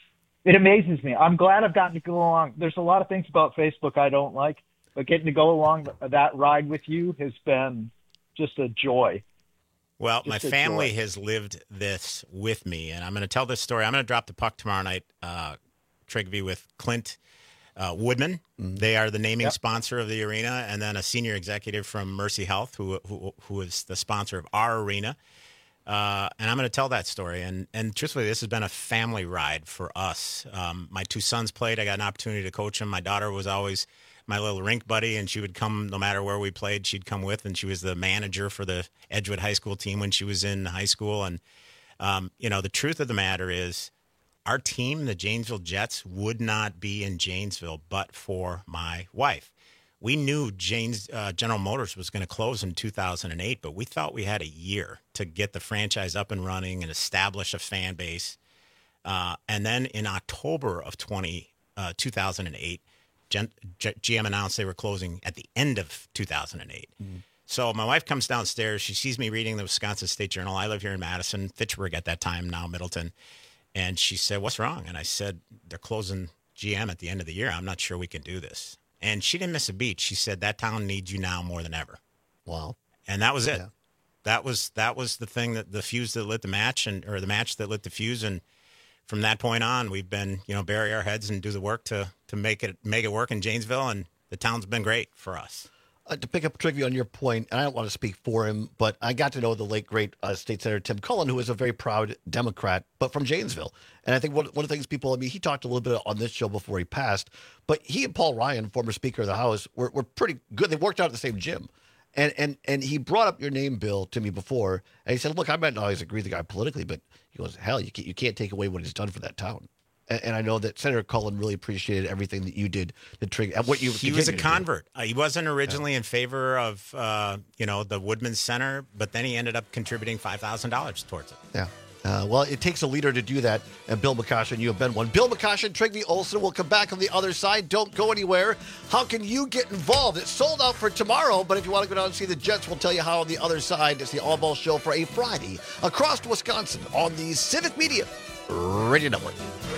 amazes me. I'm glad I've gotten to go along. There's a lot of things about Facebook I don't like, but getting to go along that ride with you has been just a joy. Well, my family has lived this with me, and I'm going to tell this story. I'm going to drop the puck tomorrow night, Trygve, with Clint Woodman. Mm-hmm. They are the naming sponsor of the arena, and then a senior executive from Mercy Health, who is the sponsor of our arena. And I'm going to tell that story. And truthfully, this has been a family ride for us. My 2 sons played. I got an opportunity to coach them. My daughter was always my little rink buddy, and she would come no matter where we played. She'd come with, and she was the manager for the Edgewood High School team when she was in high school. And, the truth of the matter is our team, the Janesville Jets, would not be in Janesville but for my wife. We knew General Motors was going to close in 2008, but we thought we had a year to get the franchise up and running and establish a fan base. And then in October of 2008, GM announced they were closing at the end of 2008. Mm-hmm. So my wife comes downstairs. She sees me reading the Wisconsin State Journal. I live here in Madison, Fitchburg at that time, now Middleton. And she said, "What's wrong?" And I said, "They're closing GM at the end of the year. I'm not sure we can do this." And she didn't miss a beat. She said, "That town needs you now more than ever." Wow. And that was it. Yeah. That was the thing, that the fuse that lit the match, or the match that lit the fuse. And from that point on, we've been, bury our heads and do the work to make it work in Janesville, and the town's been great for us. To pick up Trygve on your point, and I don't want to speak for him, but I got to know the late, great State Senator Tim Cullen, who is a very proud Democrat, but from Janesville. And I think one of the things he talked a little bit on this show before he passed, but he and Paul Ryan, former Speaker of the House, were pretty good. They worked out at the same gym. And he brought up your name, Bill, to me before, and he said, "Look, I might not always agree with the guy politically, but," he goes, "hell, you can't take away what he's done for that town." And I know that Senator Cullen really appreciated everything that you did to trigger what you. He was a convert. He wasn't originally in favor of the Woodman Center, but then he ended up contributing $5,000 towards it. Yeah. Well, it takes a leader to do that, and Bill McCoshen, you have been one. Bill McCoshen, Trygve Olsen will come back on the other side. Don't go anywhere. How can you get involved? It's sold out for tomorrow, but if you want to go down and see the Jets, we'll tell you how on the other side. It's the All Ball Show for a Friday across Wisconsin on the Civic Media Radio Network.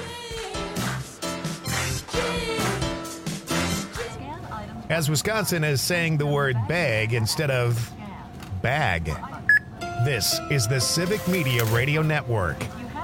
As Wisconsin is saying the word bag instead of bag. This is the Civic Media Radio Network.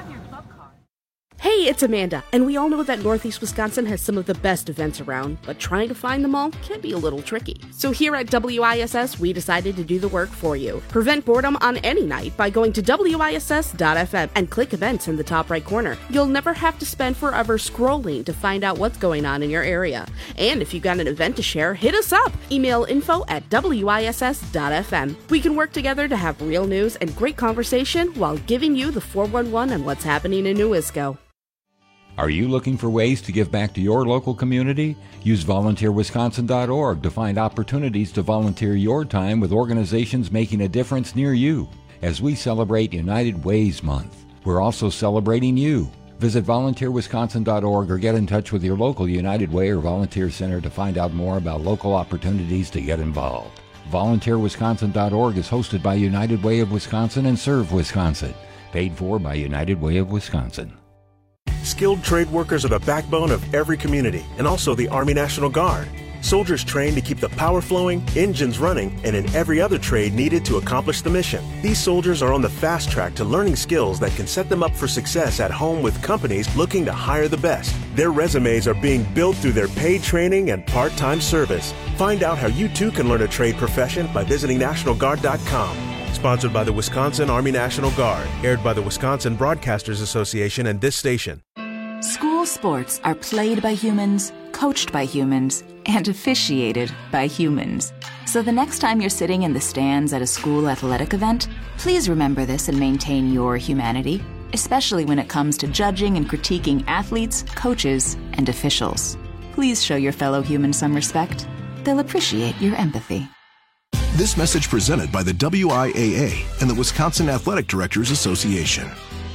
Hey, it's Amanda, and we all know that Northeast Wisconsin has some of the best events around, but trying to find them all can be a little tricky. So here at WISS, we decided to do the work for you. Prevent boredom on any night by going to WISS.FM and click events in the top right corner. You'll never have to spend forever scrolling to find out what's going on in your area. And if you've got an event to share, hit us up. Email info@WISS.FM. We can work together to have real news and great conversation while giving you the 411 on what's happening in New Isco. Are you looking for ways to give back to your local community? Use volunteerwisconsin.org to find opportunities to volunteer your time with organizations making a difference near you. As we celebrate United Ways Month, we're also celebrating you. Visit volunteerwisconsin.org or get in touch with your local United Way or Volunteer Center to find out more about local opportunities to get involved. VolunteerWisconsin.org is hosted by United Way of Wisconsin and Serve Wisconsin. Paid for by United Way of Wisconsin. Skilled trade workers are the backbone of every community and also the Army National Guard. Soldiers trained to keep the power flowing, engines running, and in every other trade needed to accomplish the mission. These soldiers are on the fast track to learning skills that can set them up for success at home with companies looking to hire the best. Their resumes are being built through their paid training and part-time service. Find out how you too can learn a trade profession by visiting NationalGuard.com. Sponsored by the Wisconsin Army National Guard. Aired by the Wisconsin Broadcasters Association and this station. School sports are played by humans, coached by humans, and officiated by humans. So the next time you're sitting in the stands at a school athletic event, please remember this and maintain your humanity, especially when it comes to judging and critiquing athletes, coaches, and officials. Please show your fellow humans some respect. They'll appreciate your empathy. This message presented by the WIAA and the Wisconsin Athletic Directors Association.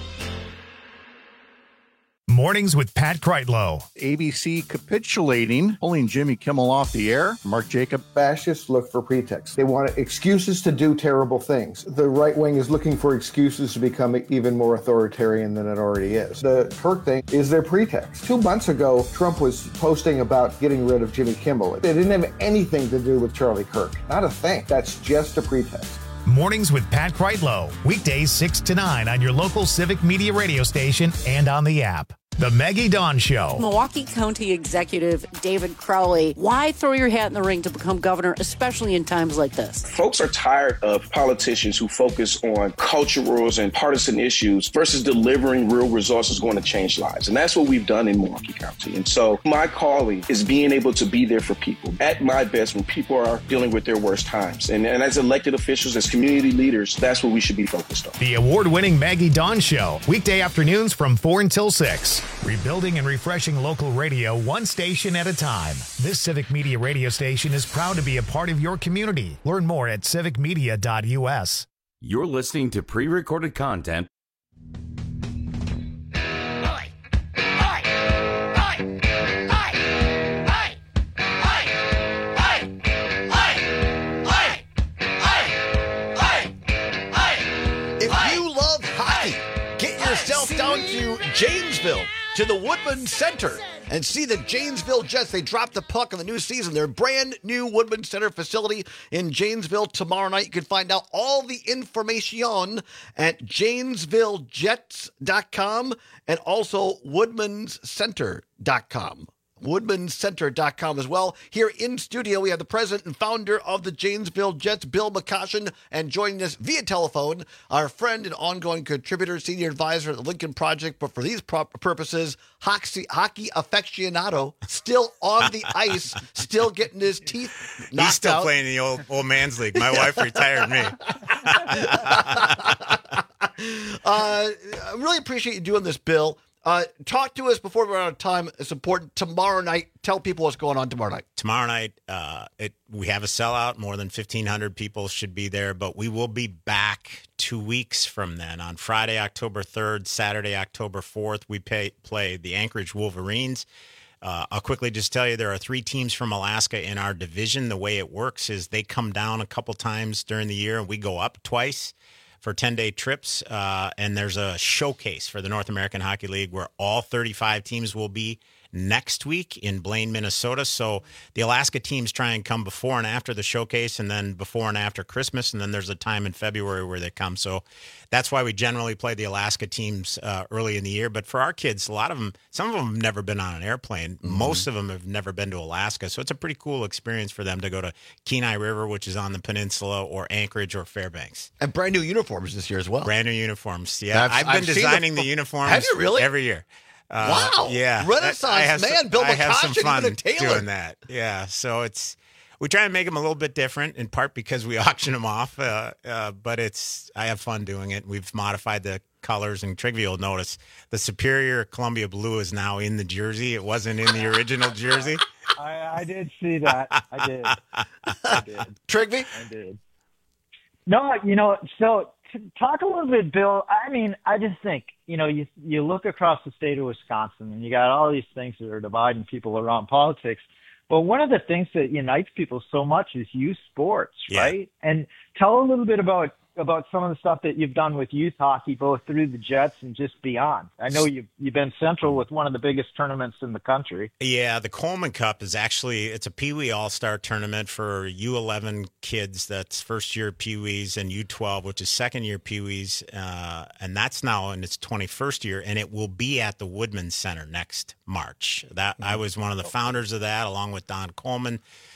Mornings with Pat Kreitlow. ABC capitulating, pulling Jimmy Kimmel off the air. Mark Jacob. Fascists look for pretexts. They want excuses to do terrible things. The right wing is looking for excuses to become even more authoritarian than it already is. The Kirk thing is their pretext. 2 months ago, Trump was posting about getting rid of Jimmy Kimmel. It didn't have anything to do with Charlie Kirk. Not a thing. That's just a pretext. Mornings with Pat Kreitlow. Weekdays 6 to 9 on your local Civic Media radio station and on the app. The Maggie Dawn Show. Milwaukee County Executive David Crowley, why throw your hat in the ring to become governor, especially in times like this? Folks are tired of politicians who focus on cultural and partisan issues versus delivering real resources going to change lives. And that's what we've done in Milwaukee County. And so my calling is being able to be there for people at my best when people are dealing with their worst times. And as elected officials, as community leaders, that's what we should be focused on. The award-winning Maggie Dawn Show. Weekday afternoons from 4 until 6. Rebuilding and refreshing local radio one station at a time. This Civic Media radio station is proud to be a part of your community. Learn more at civicmedia.us. You're listening to pre-recorded content. If you love hockey, get yourself down to Janesville, to the Woodman Center, and see the Janesville Jets. They dropped the puck in the new season. Their brand new Woodman Center facility in Janesville tomorrow night. You can find out all the information at janesvilljets.com and also woodmanscenter.com. woodmanscenter.com as well. Here in studio, we have the president and founder of the Janesville Jets, Bill McCoshen, and joining us via telephone, our friend and ongoing contributor, senior advisor at the Lincoln Project, but for these purposes, hockey aficionado, still on the ice, still getting his teeth knocked out. He's still playing the old man's league. My wife retired me. I really appreciate you doing this, Bill. Talk to us before we run out of time. It's important. Tomorrow night, tell people what's going on tomorrow night. Tomorrow night, we have a sellout. More than 1,500 people should be there, but we will be back 2 weeks from then. On Friday, October 3rd, Saturday, October 4th, we play the Anchorage Wolverines. I'll quickly just tell you there are 3 teams from Alaska in our division. The way it works is they come down a couple times during the year, and we go up twice for 10-day trips, and there's a showcase for the North American Hockey League where all 35 teams will be next week in Blaine, Minnesota. So the Alaska teams try and come before and after the showcase, and then before and after Christmas, and then there's a time in February where they come. So that's why we generally play the Alaska teams early in the year. But for our kids, a lot of them, some of them have never been on an airplane. Mm-hmm. Most of them have never been to Alaska. So it's a pretty cool experience for them to go to Kenai River, which is on the peninsula, or Anchorage or Fairbanks. And brand new uniforms this year as well. Brand new uniforms. Yeah, I've been designing the uniforms. Have you really? Every year. Wow. Yeah. Renaissance man, Bill I have some McCoshen, fun even a tailor. doing that. Yeah. So we try and make them a little bit different, in part because we auction them off. But I have fun doing it. We've modified the colors, and Trigby will notice the Superior Columbia blue is now in the jersey. It wasn't in the original jersey. I did see that. I did. Trigby? I did. No, so talk a little bit, Bill. I mean, I just think, you look across the state of Wisconsin and you got all these things that are dividing people around politics. But one of the things that unites people so much is youth sports, right? And tell a little bit about some of the stuff that you've done with youth hockey, both through the Jets and just beyond. I know you've been central with one of the biggest tournaments in the country. Yeah, the Coleman Cup is it's a Pee Wee All-Star tournament for U11 kids. That's first-year Pee Wees, and U12, which is second-year Pee Wees. And that's now in its 21st year, and it will be at the Woodman Center next March. I was one of the founders of that, along with Don Coleman.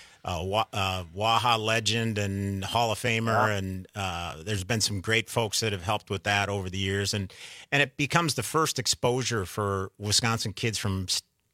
Waha legend and Hall of Famer, and there's been some great folks that have helped with that over the years, and it becomes the first exposure for Wisconsin kids from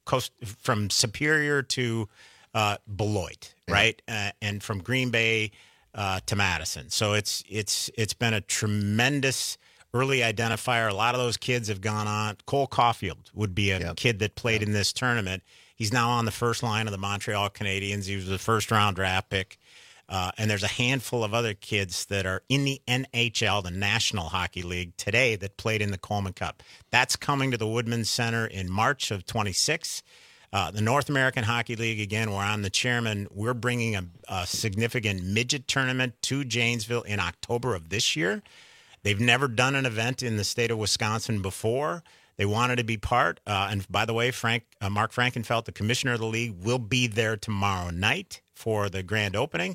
Superior to Beloit, right, and from Green Bay to Madison. So it's been a tremendous early identifier. A lot of those kids have gone on. Cole Caulfield would be a kid that played in this tournament. He's now on the first line of the Montreal Canadiens. He was a first-round draft pick. And there's a handful of other kids that are in the NHL, the National Hockey League, today that played in the Coleman Cup. That's coming to the Woodman Center in March of 26. The North American Hockey League, again, where I'm the chairman, we're bringing a significant midget tournament to Janesville in October of this year. They've never done an event in the state of Wisconsin before. They wanted to be part. And by the way, Mark Frankenfeld, the commissioner of the league, will be there tomorrow night for the grand opening.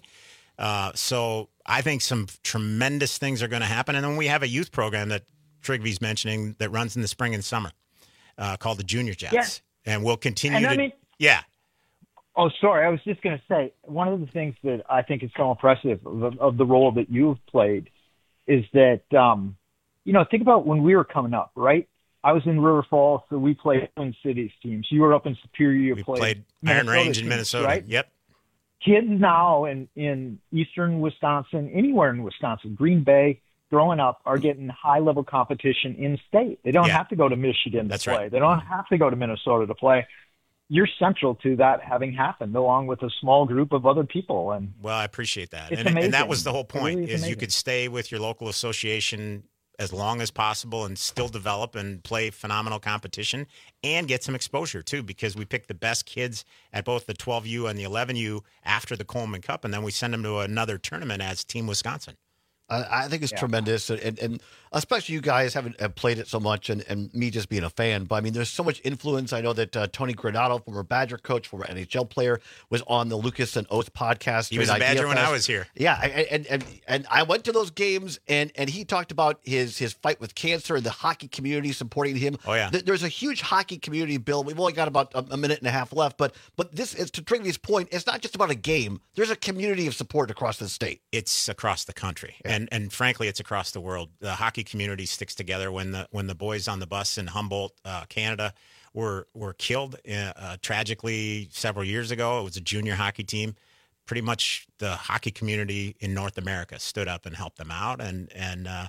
So I think some tremendous things are going to happen. And then we have a youth program that Trigby's mentioning that runs in the spring and summer called the Junior Jets. Yeah. And we'll continue yeah. Oh, sorry. I was just going to say, one of the things that I think is so impressive of the role that you've played is that, think about when we were coming up, right? I was in River Falls, so we played Twin Cities teams. You were up in Superior. We played Iron Range in Minnesota, right? Yep. Kids now in eastern Wisconsin, anywhere in Wisconsin, Green Bay, growing up, are getting high-level competition in state. They don't have to go to Michigan to play. Right. They don't have to go to Minnesota to play. You're central to that having happened, along with a small group of other people. And well, I appreciate that. And that was the whole point, really is you could stay with your local association as long as possible and still develop and play phenomenal competition and get some exposure, too, because we pick the best kids at both the 12U and the 11U after the Coleman Cup, and then we send them to another tournament as Team Wisconsin. I think it's tremendous, and especially you guys haven't played it so much, and me just being a fan. But I mean, there's so much influence. I know that Tony Granato, former Badger coach, former NHL player, was on the Lucas and Oath podcast. He was a Badger when I was here. Yeah, and I went to those games, and he talked about his fight with cancer and the hockey community supporting him. Oh yeah, there's a huge hockey community, Bill. We've only got about a minute and a half left, but this is, to Trigby's point, it's not just about a game. There's a community of support across the state. It's across the country. Yeah. And frankly, it's across the world. The hockey community sticks together. When the boys on the bus in Humboldt, Canada, were killed tragically several years ago, it was a junior hockey team. Pretty much the hockey community in North America stood up and helped them out. And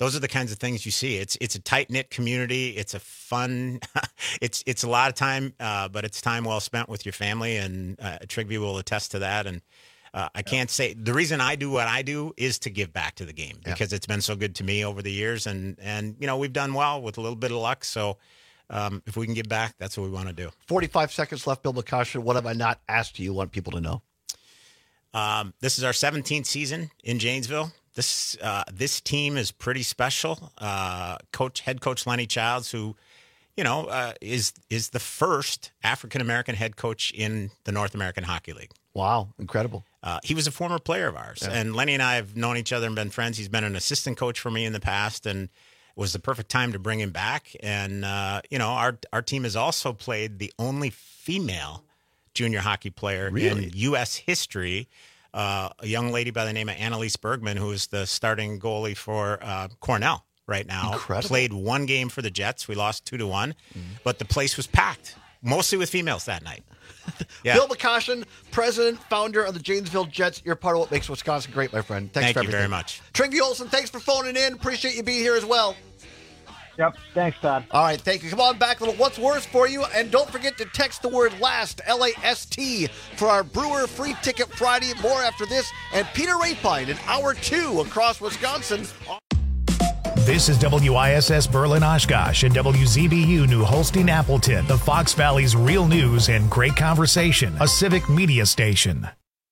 those are the kinds of things you see. It's a tight-knit community. It's a fun, it's a lot of time, but it's time well spent with your family, and Trigby will attest to that. And I can't say the reason I do what I do is to give back to the game because it's been so good to me over the years, and we've done well with a little bit of luck. So if we can give back, that's what we want to do. 45 seconds left, Bill McCoshen. What have I not asked you want people to know? This is our 17th season in Janesville. This team is pretty special. Head coach Lenny Childs, who is the first African-American head coach in the North American Hockey League. Wow, incredible. He was a former player of ours, and Lenny and I have known each other and been friends. He's been an assistant coach for me in the past, and it was the perfect time to bring him back. And, our team has also played the only female junior hockey player in U.S. history, a young lady by the name of Annalise Bergman, who is the starting goalie for Cornell right now. Incredible. Played one game for the Jets. We lost 2-1, but the place was packed, mostly with females that night. Yeah. Bill McCoshen, president, founder of the Janesville Jets. You're part of what makes Wisconsin great, my friend. Thanks for everything. Thank you very much. Trigby Olson, thanks for phoning in. Appreciate you being here as well. Yep. Thanks, Todd. All right, thank you. Come on back, a little What's Worse for you. And don't forget to text the word LAST, L-A-S-T, for our Brewer Free Ticket Friday. More after this. And Peter Rapine in Hour 2 across Wisconsin. This is WISS Berlin Oshkosh and WZBU New Holstein Appleton, the Fox Valley's real news and great conversation, a civic media station.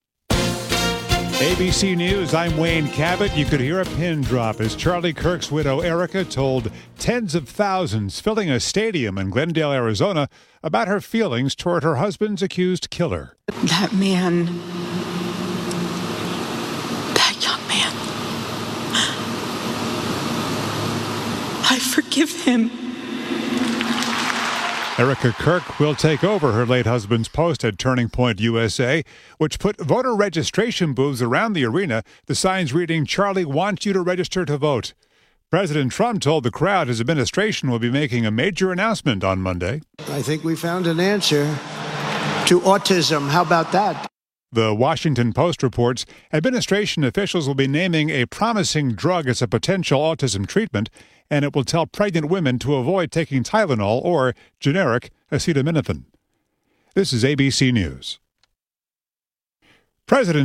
ABC News, I'm Wayne Cabot. You could hear a pin drop as Charlie Kirk's widow Erica told tens of thousands filling a stadium in Glendale, Arizona, about her feelings toward her husband's accused killer. That man, that young man, I forgive him. Erica Kirk will take over her late husband's post at Turning Point USA, which put voter registration booths around the arena, the signs reading, "Charlie wants you to register to vote." President Trump told the crowd his administration will be making a major announcement on Monday. I think we found an answer to autism. How about that? The Washington Post reports administration officials will be naming a promising drug as a potential autism treatment, and it will tell pregnant women to avoid taking Tylenol or generic acetaminophen. This is ABC News. President